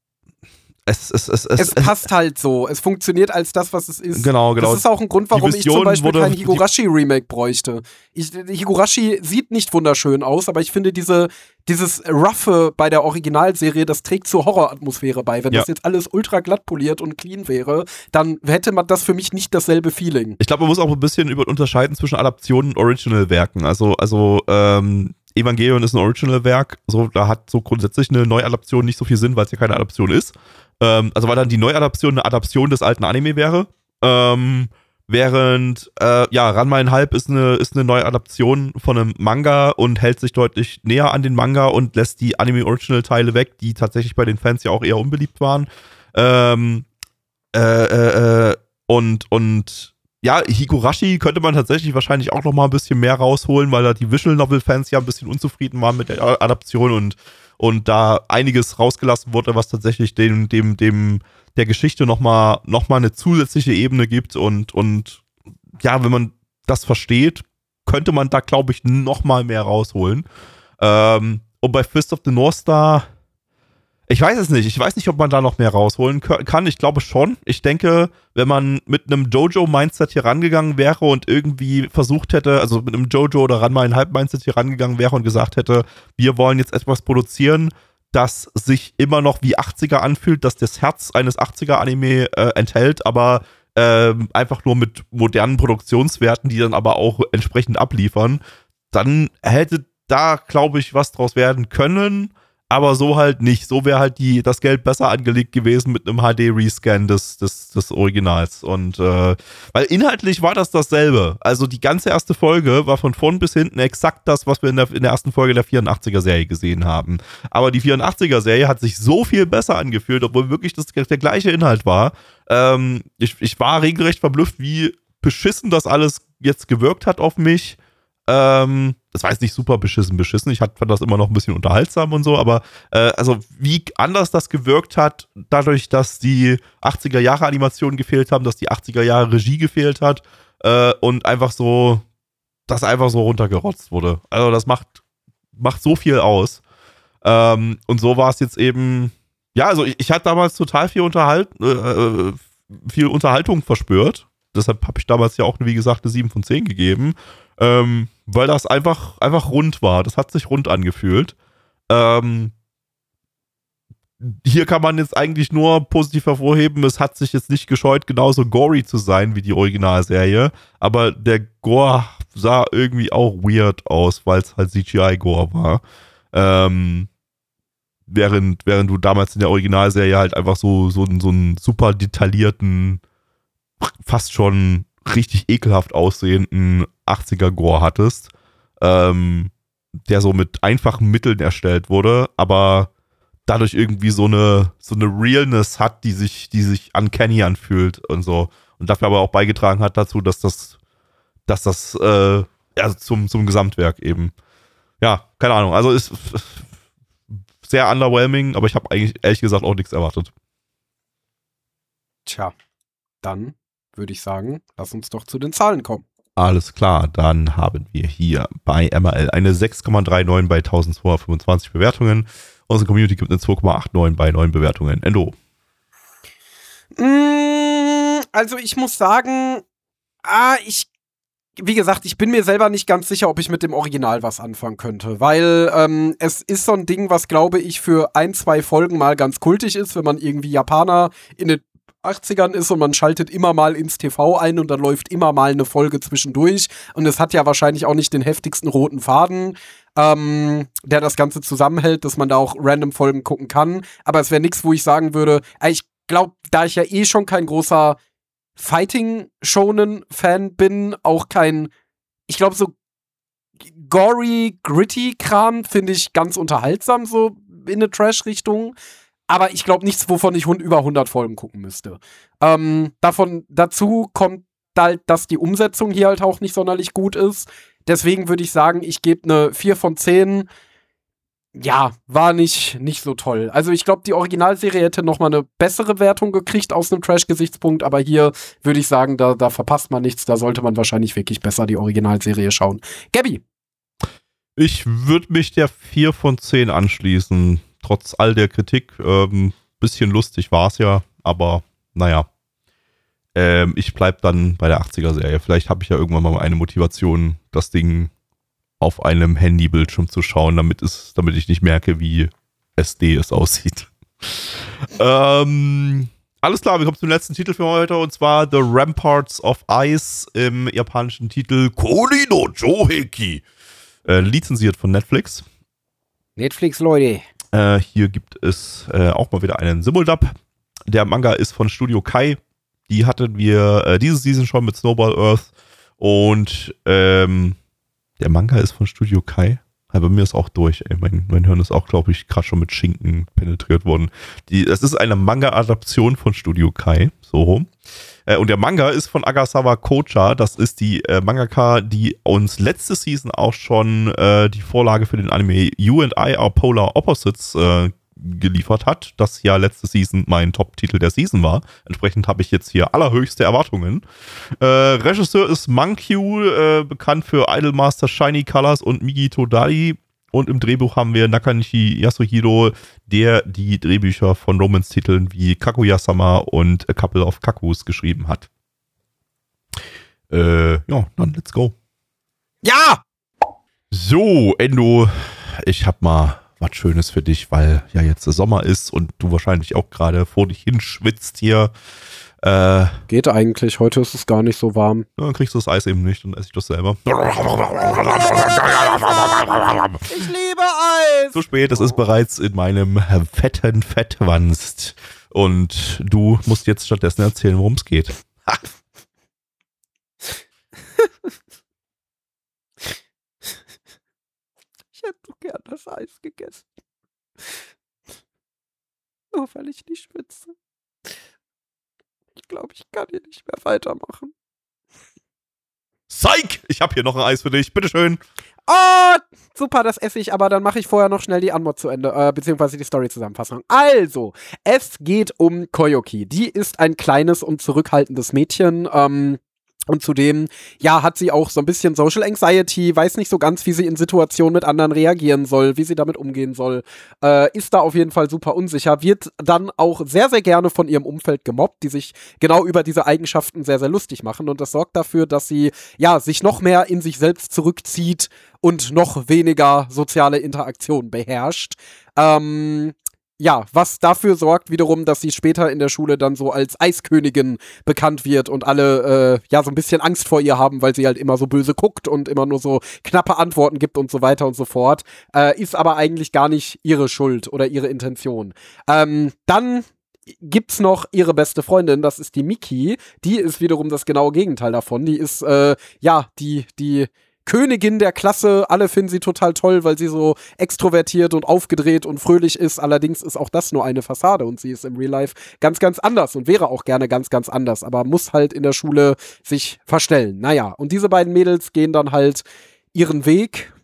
Es passt halt so. Es funktioniert als das, was es ist. Genau. Das ist auch ein Grund, warum ich zum Beispiel kein Higurashi-Remake bräuchte. Higurashi sieht nicht wunderschön aus, aber ich finde dieses Roughe bei der Originalserie, das trägt zur Horroratmosphäre bei. Wenn das jetzt alles ultra glatt poliert und clean wäre, dann hätte man das für mich nicht dasselbe Feeling. Ich glaube, man muss auch ein bisschen unterscheiden zwischen Adaptionen und Original-Werken. Also Evangelion ist ein Original-Werk, so, da hat so grundsätzlich eine Neuadaption nicht so viel Sinn, weil es ja keine Adaption ist. Also weil dann die Neuadaption eine Adaption des alten Anime wäre. Während, Ranma 1,5 ist eine Neuadaption von einem Manga und hält sich deutlich näher an den Manga und lässt die Anime-Original-Teile weg, die tatsächlich bei den Fans ja auch eher unbeliebt waren. Higurashi könnte man tatsächlich wahrscheinlich auch noch mal ein bisschen mehr rausholen, weil da die Visual Novel-Fans ja ein bisschen unzufrieden waren mit der Adaption und da einiges rausgelassen wurde, was tatsächlich dem der Geschichte noch mal eine zusätzliche Ebene gibt und wenn man das versteht, könnte man da, glaube ich, noch mal mehr rausholen. Und bei Fist of the North Star, Ich weiß es nicht. Ich weiß nicht, ob man da noch mehr rausholen kann. Ich glaube schon. Ich denke, wenn man mit einem Jojo-Mindset hier rangegangen wäre und irgendwie versucht hätte, also mit einem Jojo oder Ranma ein Halb-Mindset hier rangegangen wäre und gesagt hätte, wir wollen jetzt etwas produzieren, das sich immer noch wie 80er anfühlt, das das Herz eines 80er-Anime enthält, aber einfach nur mit modernen Produktionswerten, die dann aber auch entsprechend abliefern, dann hätte da, glaube ich, was draus werden können. Aber so halt nicht. So wäre halt das Geld besser angelegt gewesen mit einem HD-Rescan des Originals. Und weil inhaltlich war das dasselbe. Also die ganze erste Folge war von vorn bis hinten exakt das, was wir in der ersten Folge der 84er-Serie gesehen haben. Aber die 84er-Serie hat sich so viel besser angefühlt, obwohl wirklich der gleiche Inhalt war. Ich war regelrecht verblüfft, wie beschissen das alles jetzt gewirkt hat auf mich. Das war jetzt nicht super beschissen. Ich fand das immer noch ein bisschen unterhaltsam und so, aber also wie anders das gewirkt hat, dadurch, dass die 80er-Jahre-Animationen gefehlt haben, dass die 80er-Jahre-Regie gefehlt hat und einfach so runtergerotzt wurde. Also das macht so viel aus. Und so war es jetzt eben, ja, also ich hatte damals total viel Unterhaltung verspürt. Deshalb habe ich damals ja auch, wie gesagt, eine 7 von 10 gegeben. Weil das einfach rund war. Das hat sich rund angefühlt. Hier kann man jetzt eigentlich nur positiv hervorheben, es hat sich jetzt nicht gescheut, genauso gory zu sein wie die Originalserie, aber der Gore sah irgendwie auch weird aus, weil es halt CGI-Gore war. Während du damals in der Originalserie halt einfach so einen super detaillierten, fast schon richtig ekelhaft aussehenden 80er-Gore hattest, der so mit einfachen Mitteln erstellt wurde, aber dadurch irgendwie so eine Realness hat, die sich uncanny anfühlt und so. Und dafür aber auch beigetragen hat dazu, dass das zum Gesamtwerk eben, ja, keine Ahnung, also ist sehr underwhelming, aber ich habe eigentlich ehrlich gesagt auch nichts erwartet. Tja, dann würde ich sagen, lass uns doch zu den Zahlen kommen. Alles klar, dann haben wir hier bei MRL eine 6,39 bei 1225 Bewertungen. Unsere Community gibt eine 2,89 bei 9 Bewertungen. Endo. Also ich muss sagen, wie gesagt, ich bin mir selber nicht ganz sicher, ob ich mit dem Original was anfangen könnte, weil es ist so ein Ding, was, glaube ich, für 1-2 Folgen mal ganz kultig ist, wenn man irgendwie Japaner in den 80ern ist und man schaltet immer mal ins TV ein und dann läuft immer mal eine Folge zwischendurch und es hat ja wahrscheinlich auch nicht den heftigsten roten Faden, der das Ganze zusammenhält, dass man da auch random Folgen gucken kann, aber es wäre nichts, wo ich sagen würde, ich glaube, da ich ja eh schon kein großer Fighting-Shonen-Fan bin, auch kein, ich glaube, so gory, gritty Kram finde ich ganz unterhaltsam, so in eine Trash-Richtung. Aber ich glaube nichts, wovon ich über 100 Folgen gucken müsste. Dazu kommt halt, dass die Umsetzung hier halt auch nicht sonderlich gut ist. Deswegen würde ich sagen, ich gebe eine 4 von 10. Ja, war nicht so toll. Also ich glaube, die Originalserie hätte noch mal eine bessere Wertung gekriegt aus einem Trash-Gesichtspunkt, aber hier würde ich sagen, da verpasst man nichts. Da sollte man wahrscheinlich wirklich besser die Originalserie schauen. Gabby? Ich würde mich der 4 von 10 anschließen. Trotz all der Kritik, bisschen lustig war es ja, aber naja, ich bleib dann bei der 80er-Serie. Vielleicht habe ich ja irgendwann mal eine Motivation, das Ding auf einem Handybildschirm zu schauen, damit ich nicht merke, wie SD es aussieht. Alles klar, wir kommen zum letzten Titel für heute, und zwar The Ramparts of Ice im japanischen Titel Kori no Joheki. Lizenziert von Netflix. Netflix, Leute. Hier gibt es auch mal wieder einen Simuldub. Der Manga ist von Studio Kai. Die hatten wir diese Season schon mit Snowball Earth. Und der Manga ist von Studio Kai. Ja, bei mir ist auch durch. Ey. Mein Hirn ist auch, glaube ich, gerade schon mit Schinken penetriert worden. Es ist eine Manga-Adaption von Studio Kai. So rum. Und der Manga ist von Agasawa Kocha. Das ist die Mangaka, die uns letzte Season auch schon die Vorlage für den Anime You and I Are Polar Opposites geliefert hat. Das ja letzte Season mein Top-Titel der Season war. Entsprechend habe ich jetzt hier allerhöchste Erwartungen. Regisseur ist Mankyu, bekannt für Idolmaster, Shiny Colors und Migi Todai. und im Drehbuch haben wir Nakanishi Yasuhiro, der die Drehbücher von Romance-Titeln wie Kaguya-sama und A Couple of Kakus geschrieben hat. Ja, dann let's go. Ja! So, Endo, ich hab mal was Schönes für dich, weil ja jetzt der Sommer ist und du wahrscheinlich auch gerade vor dich hinschwitzt hier. Geht eigentlich, heute ist es gar nicht so warm. Dann kriegst du das Eis eben nicht, dann esse ich das selber. Ich liebe Eis! Zu spät, es ist bereits in meinem fetten Fettwanst. Und du musst jetzt stattdessen erzählen, worum es geht. Ich hätte so gern das Eis gegessen. Nur weil ich nicht schwitze. Ich glaube, ich kann hier nicht mehr weitermachen. Psych! Ich habe hier noch ein Eis für dich, bitteschön. Oh, super, das esse ich, aber dann mache ich vorher noch schnell die Antwort zu Ende, beziehungsweise die Story-Zusammenfassung. Also, es geht um Koyuki. Die ist ein kleines und zurückhaltendes Mädchen, und zudem, ja, hat sie auch so ein bisschen Social Anxiety, weiß nicht so ganz, wie sie in Situationen mit anderen reagieren soll, wie sie damit umgehen soll, ist da auf jeden Fall super unsicher, wird dann auch sehr, sehr gerne von ihrem Umfeld gemobbt, die sich genau über diese Eigenschaften sehr, sehr lustig machen, und das sorgt dafür, dass sie, ja, sich noch mehr in sich selbst zurückzieht und noch weniger soziale Interaktion beherrscht. Ja, was dafür sorgt wiederum, dass sie später in der Schule dann so als Eiskönigin bekannt wird und alle, ja, so ein bisschen Angst vor ihr haben, weil sie halt immer so böse guckt und immer nur so knappe Antworten gibt und so weiter und so fort. Ist aber eigentlich gar nicht ihre Schuld oder ihre Intention. Dann gibt's noch ihre beste Freundin, das ist die Miki. Die ist wiederum das genaue Gegenteil davon. Die ist, ja, die Königin der Klasse, alle finden sie total toll, weil sie so extrovertiert und aufgedreht und fröhlich ist. Allerdings ist auch das nur eine Fassade und sie ist im Real Life ganz, ganz anders und wäre auch gerne ganz, ganz anders, aber muss halt in der Schule sich verstellen. Naja, und diese beiden Mädels gehen dann halt ihren Weg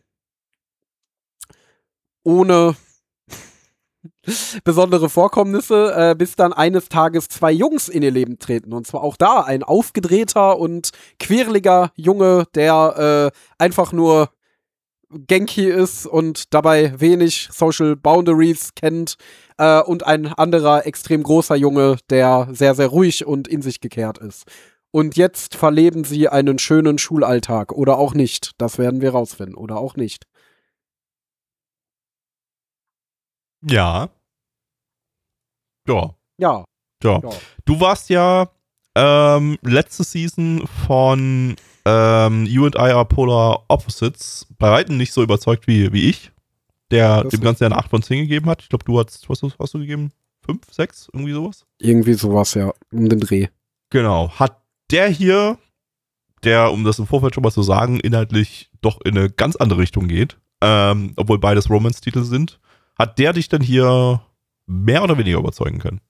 ohne besondere Vorkommnisse, bis dann eines Tages zwei Jungs in ihr Leben treten. Und zwar auch da ein aufgedrehter und quirliger Junge, der einfach nur Genki ist und dabei wenig Social Boundaries kennt. Und ein anderer extrem großer Junge, der sehr, sehr ruhig und in sich gekehrt ist. Und jetzt verleben sie einen schönen Schulalltag. Oder auch nicht. Das werden wir rausfinden. Oder auch nicht. Ja. Ja. Ja. Ja. Ja. Du warst ja letzte Season von You and I Are Polar Opposites bei weitem nicht so überzeugt wie ich, der Das dem Ganzen ja eine 8 von 10 gegeben hat. Ich glaube, du hast, was hast du gegeben? 5, 6, irgendwie sowas? Irgendwie sowas, ja. Um den Dreh. Genau. Hat der hier, der, um das im Vorfeld schon mal zu sagen, inhaltlich doch in eine ganz andere Richtung geht, obwohl beides Romance-Titel sind, hat der dich denn hier mehr oder weniger überzeugen können?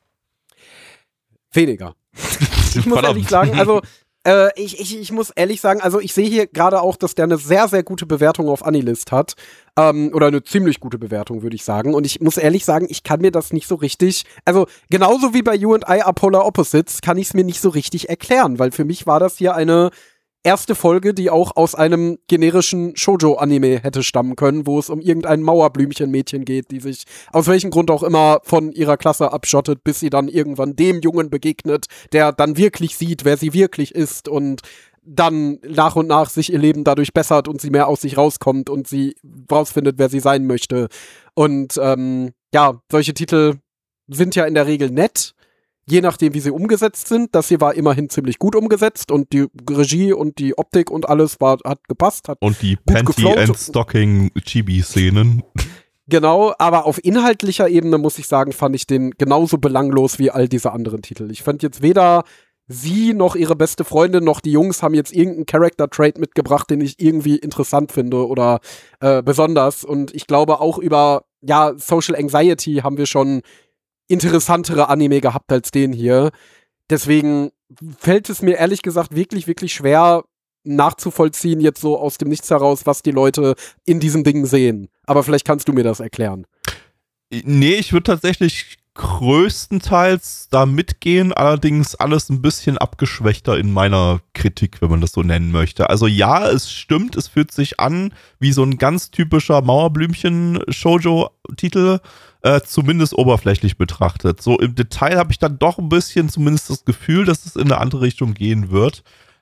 Weniger. Ich muss ehrlich sagen, also ich muss ehrlich sagen, also ich sehe hier gerade auch, dass der eine sehr, sehr gute Bewertung auf Anilist hat. Oder eine ziemlich gute Bewertung, würde ich sagen. Und ich muss ehrlich sagen, ich kann mir das nicht so richtig, also genauso wie bei You and I Are Polar Opposites, kann ich es mir nicht so richtig erklären, weil für mich war das hier eine erste Folge, die auch aus einem generischen Shoujo-Anime hätte stammen können, wo es um irgendein Mauerblümchen-Mädchen geht, die sich aus welchem Grund auch immer von ihrer Klasse abschottet, bis sie dann irgendwann dem Jungen begegnet, der dann wirklich sieht, wer sie wirklich ist und dann nach und nach sich ihr Leben dadurch bessert und sie mehr aus sich rauskommt und sie rausfindet, wer sie sein möchte. Und ja, solche Titel sind ja in der Regel nett, je nachdem, wie sie umgesetzt sind. Das hier war immerhin ziemlich gut umgesetzt und die Regie und die Optik und alles hat gepasst. Hat und die gut Panty geflowt. and Stocking Chibi-Szenen. Genau, aber auf inhaltlicher Ebene, muss ich sagen, fand ich den genauso belanglos wie all diese anderen Titel. Ich fand jetzt weder sie noch ihre beste Freundin noch die Jungs haben jetzt irgendeinen Character-Trait mitgebracht, den ich irgendwie interessant finde oder besonders. Und ich glaube auch über ja Social Anxiety haben wir schon interessantere Anime gehabt als den hier. Deswegen fällt es mir ehrlich gesagt wirklich, wirklich schwer nachzuvollziehen jetzt so aus dem Nichts heraus, was die Leute in diesen Dingen sehen. Aber vielleicht kannst du mir das erklären. Nee, ich würde tatsächlich größtenteils da mitgehen, allerdings alles ein bisschen abgeschwächter in meiner Kritik, wenn man das so nennen möchte. Also ja, es stimmt, es fühlt sich an wie so ein ganz typischer Mauerblümchen-Shoujo-Titel, zumindest oberflächlich betrachtet. So im Detail habe ich dann doch ein bisschen zumindest das Gefühl, dass es in eine andere Richtung gehen wird,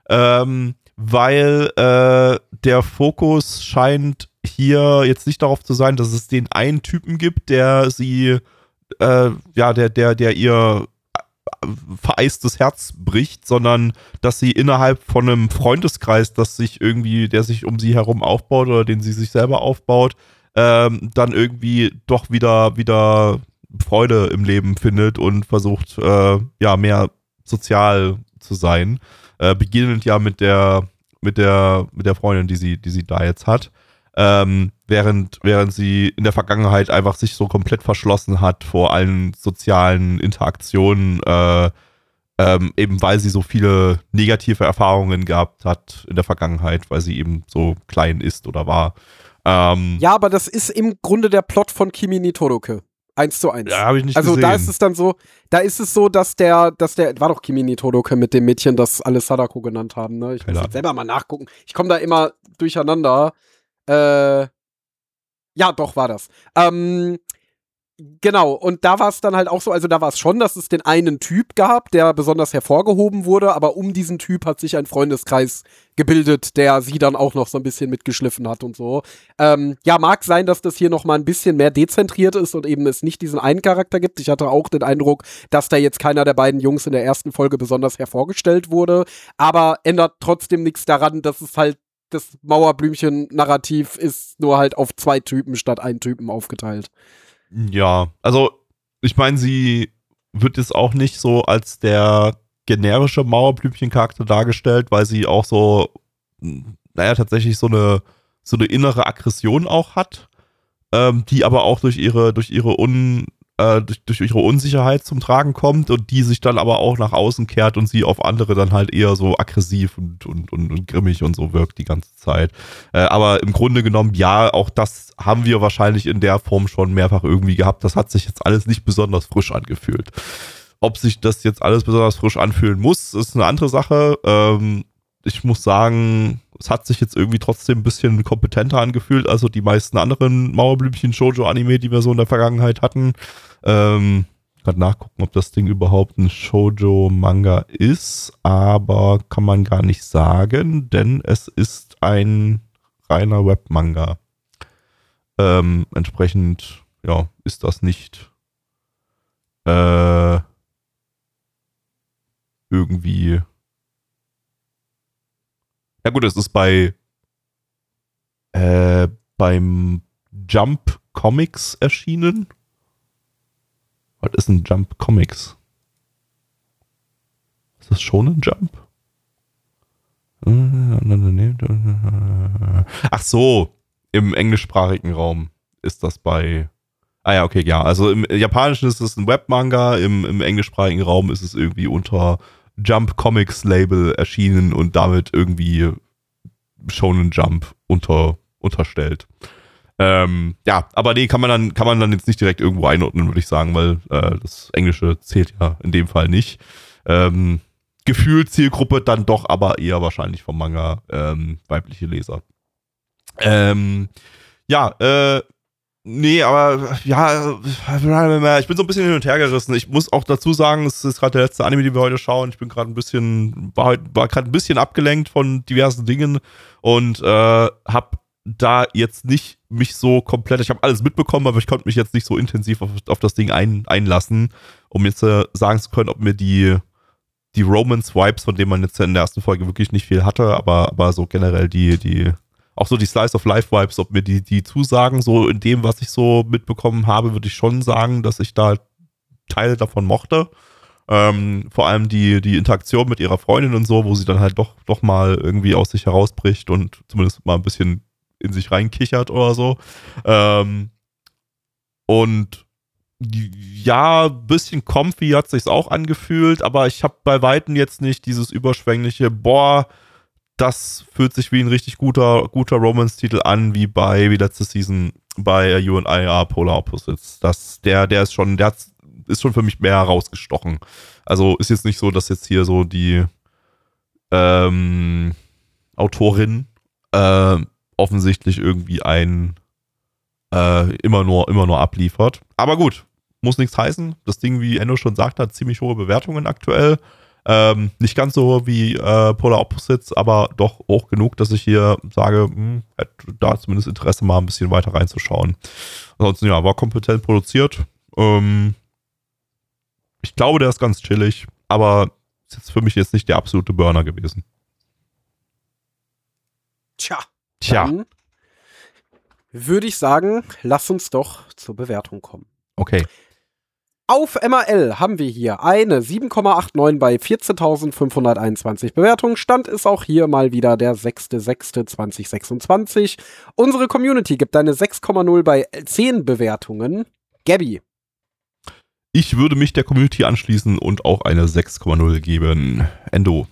weil der Fokus scheint hier jetzt nicht darauf zu sein, dass es den einen Typen gibt, der sie der ihr vereistes Herz bricht, sondern dass sie innerhalb von einem Freundeskreis, der sich um sie herum aufbaut oder den sie sich selber aufbaut, dann irgendwie doch wieder Freude im Leben findet und versucht, mehr sozial zu sein. Beginnend ja mit der Freundin, die sie da jetzt hat. Während sie in der Vergangenheit einfach sich so komplett verschlossen hat vor allen sozialen Interaktionen, eben weil sie so viele negative Erfahrungen gehabt hat in der Vergangenheit, weil sie eben so klein ist oder war. Ja, aber das ist im Grunde der Plot von Kimi ni Todoke. 1:1. Ja, habe ich nicht also gesehen. Da ist es so, dass der, war doch Kimi ni Todoke mit dem Mädchen, das alle Sadako genannt haben, ne? Ich muss jetzt selber mal nachgucken. Ich komme da immer durcheinander. Ja, doch, war das. Genau, und da war es dann halt auch so, also da war es schon, dass es den einen Typ gab, der besonders hervorgehoben wurde, aber um diesen Typ hat sich ein Freundeskreis gebildet, der sie dann auch noch so ein bisschen mitgeschliffen hat und so. Ja, mag sein, dass das hier noch mal ein bisschen mehr dezentriert ist und eben es nicht diesen einen Charakter gibt. Ich hatte auch den Eindruck, dass da jetzt keiner der beiden Jungs in der ersten Folge besonders hervorgestellt wurde, aber ändert trotzdem nichts daran, dass es halt das Mauerblümchen-Narrativ ist, nur halt auf 2 Typen statt 1 Typen aufgeteilt. Ja, also ich meine, sie wird jetzt auch nicht so als der generische Mauerblümchen-Charakter dargestellt, weil sie auch so, tatsächlich so eine innere Aggression auch hat, die aber auch durch ihre Unsicherheit zum Tragen kommt und die sich dann aber auch nach außen kehrt und sie auf andere dann halt eher so aggressiv und grimmig und so wirkt die ganze Zeit. Aber im Grunde genommen, ja, auch das haben wir wahrscheinlich in der Form schon mehrfach irgendwie gehabt. Das hat sich jetzt alles nicht besonders frisch angefühlt. Ob sich das jetzt alles besonders frisch anfühlen muss, ist eine andere Sache. Ich muss sagen, es hat sich jetzt irgendwie trotzdem ein bisschen kompetenter angefühlt, also die meisten anderen Mauerblümchen-Shoujo-Anime, die wir so in der Vergangenheit hatten. Gerade nachgucken, ob das Ding überhaupt ein Shoujo-Manga ist, aber kann man gar nicht sagen, denn es ist ein reiner Webmanga. Entsprechend, ja, ist das nicht irgendwie. Ja gut, es ist beim Jump Comics erschienen. Was ist ein Jump Comics? Ist das schon ein Jump? Ach so, im englischsprachigen Raum ist das bei. Ah ja, okay, ja. Also im Japanischen ist es ein Webmanga, im englischsprachigen Raum ist es irgendwie unter Jump Comics Label erschienen und damit irgendwie Shonen Jump unterstellt. Ja, aber nee, kann man dann jetzt nicht direkt irgendwo einordnen, würde ich sagen, weil das Englische zählt ja in dem Fall nicht. Gefühlt Zielgruppe dann doch aber eher wahrscheinlich vom Manga weibliche Leser. Nee, aber ja, ich bin so ein bisschen hin und her gerissen. Ich muss auch dazu sagen, es ist gerade der letzte Anime, den wir heute schauen. Ich bin gerade war gerade ein bisschen abgelenkt von diversen Dingen und habe da jetzt nicht mich so komplett, ich habe alles mitbekommen, aber ich konnte mich jetzt nicht so intensiv auf das Ding einlassen, um jetzt sagen zu können, ob mir die Romance-Vibes, von denen man jetzt in der ersten Folge wirklich nicht viel hatte, aber so generell auch so die Slice-of-Life-Vibes, ob mir die zusagen, so in dem, was ich so mitbekommen habe, würde ich schon sagen, dass ich da Teile davon mochte. Vor allem die Interaktion mit ihrer Freundin und so, wo sie dann halt doch mal irgendwie aus sich herausbricht und zumindest mal ein bisschen in sich reinkichert oder so. Und ja, ein bisschen comfy hat sich's auch angefühlt, aber ich habe bei Weitem jetzt nicht dieses überschwängliche, das fühlt sich wie ein richtig guter Romance-Titel an, wie letzte Season bei You and I Are Polar Opposites. Der ist schon, der hat ist schon für mich mehr herausgestochen. Also ist jetzt nicht so, dass jetzt hier so die Autorin offensichtlich irgendwie immer nur abliefert. Aber gut, muss nichts heißen. Das Ding, wie Enno schon sagt, hat ziemlich hohe Bewertungen aktuell. Nicht ganz so hoch wie Polar Opposites, aber doch hoch genug, dass ich hier sage, hätte da zumindest Interesse, mal ein bisschen weiter reinzuschauen. Ansonsten, ja, war kompetent produziert. Ich glaube, der ist ganz chillig, aber ist jetzt für mich jetzt nicht der absolute Burner gewesen. Tja. Dann würde ich sagen, lass uns doch zur Bewertung kommen. Okay. Auf MRL haben wir hier eine 7,89 bei 14.521 Bewertungen. Stand ist auch hier mal wieder der 6.6.2026. Unsere Community gibt eine 6,0 bei 10 Bewertungen. Gabby. Ich würde mich der Community anschließen und auch eine 6,0 geben. Endo.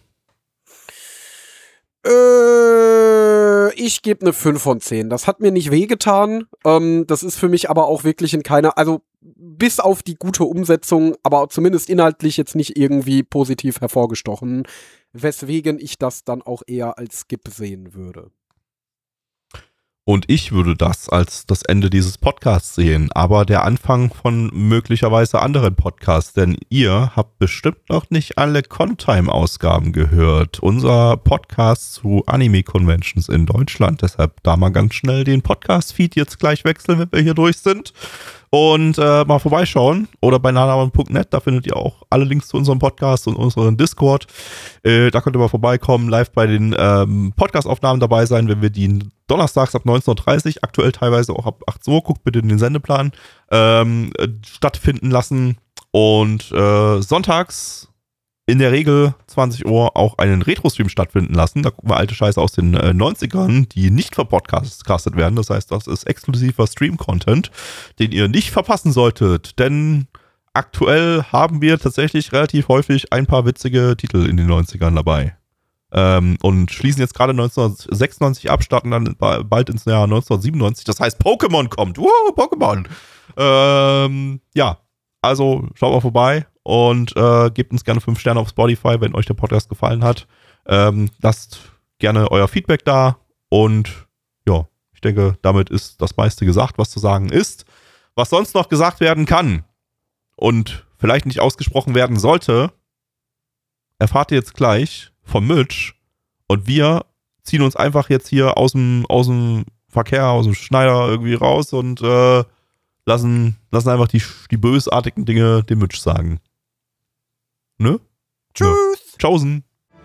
Ich gebe eine 5 von 10. Das hat mir nicht wehgetan. Das ist für mich aber auch wirklich in keiner, also bis auf die gute Umsetzung, aber zumindest inhaltlich jetzt nicht irgendwie positiv hervorgestochen, weswegen ich das dann auch eher als Skip sehen würde. Und ich würde das als das Ende dieses Podcasts sehen, aber der Anfang von möglicherweise anderen Podcasts, denn ihr habt bestimmt noch nicht alle Contime-Ausgaben gehört. Unser Podcast zu Anime-Conventions in Deutschland, deshalb da mal ganz schnell den Podcast-Feed jetzt gleich wechseln, wenn wir hier durch sind. Und mal vorbeischauen oder bei nanaman.net, da findet ihr auch alle Links zu unserem Podcast und unseren Discord. Da könnt ihr mal vorbeikommen, live bei den Podcast-Aufnahmen dabei sein, wenn wir die donnerstags ab 19.30 Uhr, aktuell teilweise auch ab 18 Uhr, guckt bitte in den Sendeplan, stattfinden lassen. Und sonntags in der Regel 20 Uhr auch einen Retro-Stream stattfinden lassen. Da gucken wir alte Scheiße aus den 90ern, die nicht verpodcastet werden. Das heißt, das ist exklusiver Stream-Content, den ihr nicht verpassen solltet. Denn aktuell haben wir tatsächlich relativ häufig ein paar witzige Titel in den 90ern dabei. Und schließen jetzt gerade 1996 ab, starten dann bald ins Jahr 1997. Das heißt, Pokémon kommt. Wow, Pokémon! Ja, also schaut mal vorbei. Und gebt uns gerne 5 Sterne auf Spotify, wenn euch der Podcast gefallen hat. Lasst gerne euer Feedback da. Und ja, ich denke, damit ist das meiste gesagt, was zu sagen ist. Was sonst noch gesagt werden kann und vielleicht nicht ausgesprochen werden sollte, erfahrt ihr jetzt gleich vom Mitch. Und wir ziehen uns einfach jetzt hier aus dem Verkehr, aus dem Schneider irgendwie raus und lassen einfach die bösartigen Dinge dem Mitch sagen. Ne? Tschüss. Ja. Tschaußen.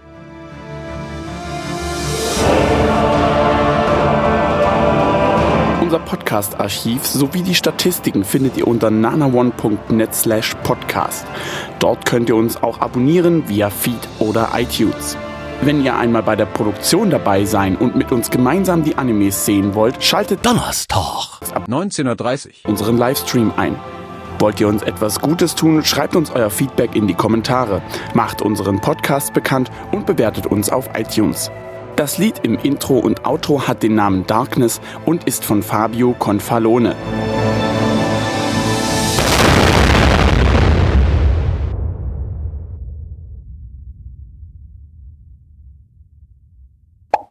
Unser Podcast-Archiv sowie die Statistiken findet ihr unter nanaone.net/podcast. Dort könnt ihr uns auch abonnieren via Feed oder iTunes. Wenn ihr einmal bei der Produktion dabei sein und mit uns gemeinsam die Animes sehen wollt, schaltet Donnerstag ab 19.30 Uhr unseren Livestream ein. Wollt ihr uns etwas Gutes tun, schreibt uns euer Feedback in die Kommentare, macht unseren Podcast bekannt und bewertet uns auf iTunes. Das Lied im Intro und Outro hat den Namen Darkness und ist von Fabio Confalone.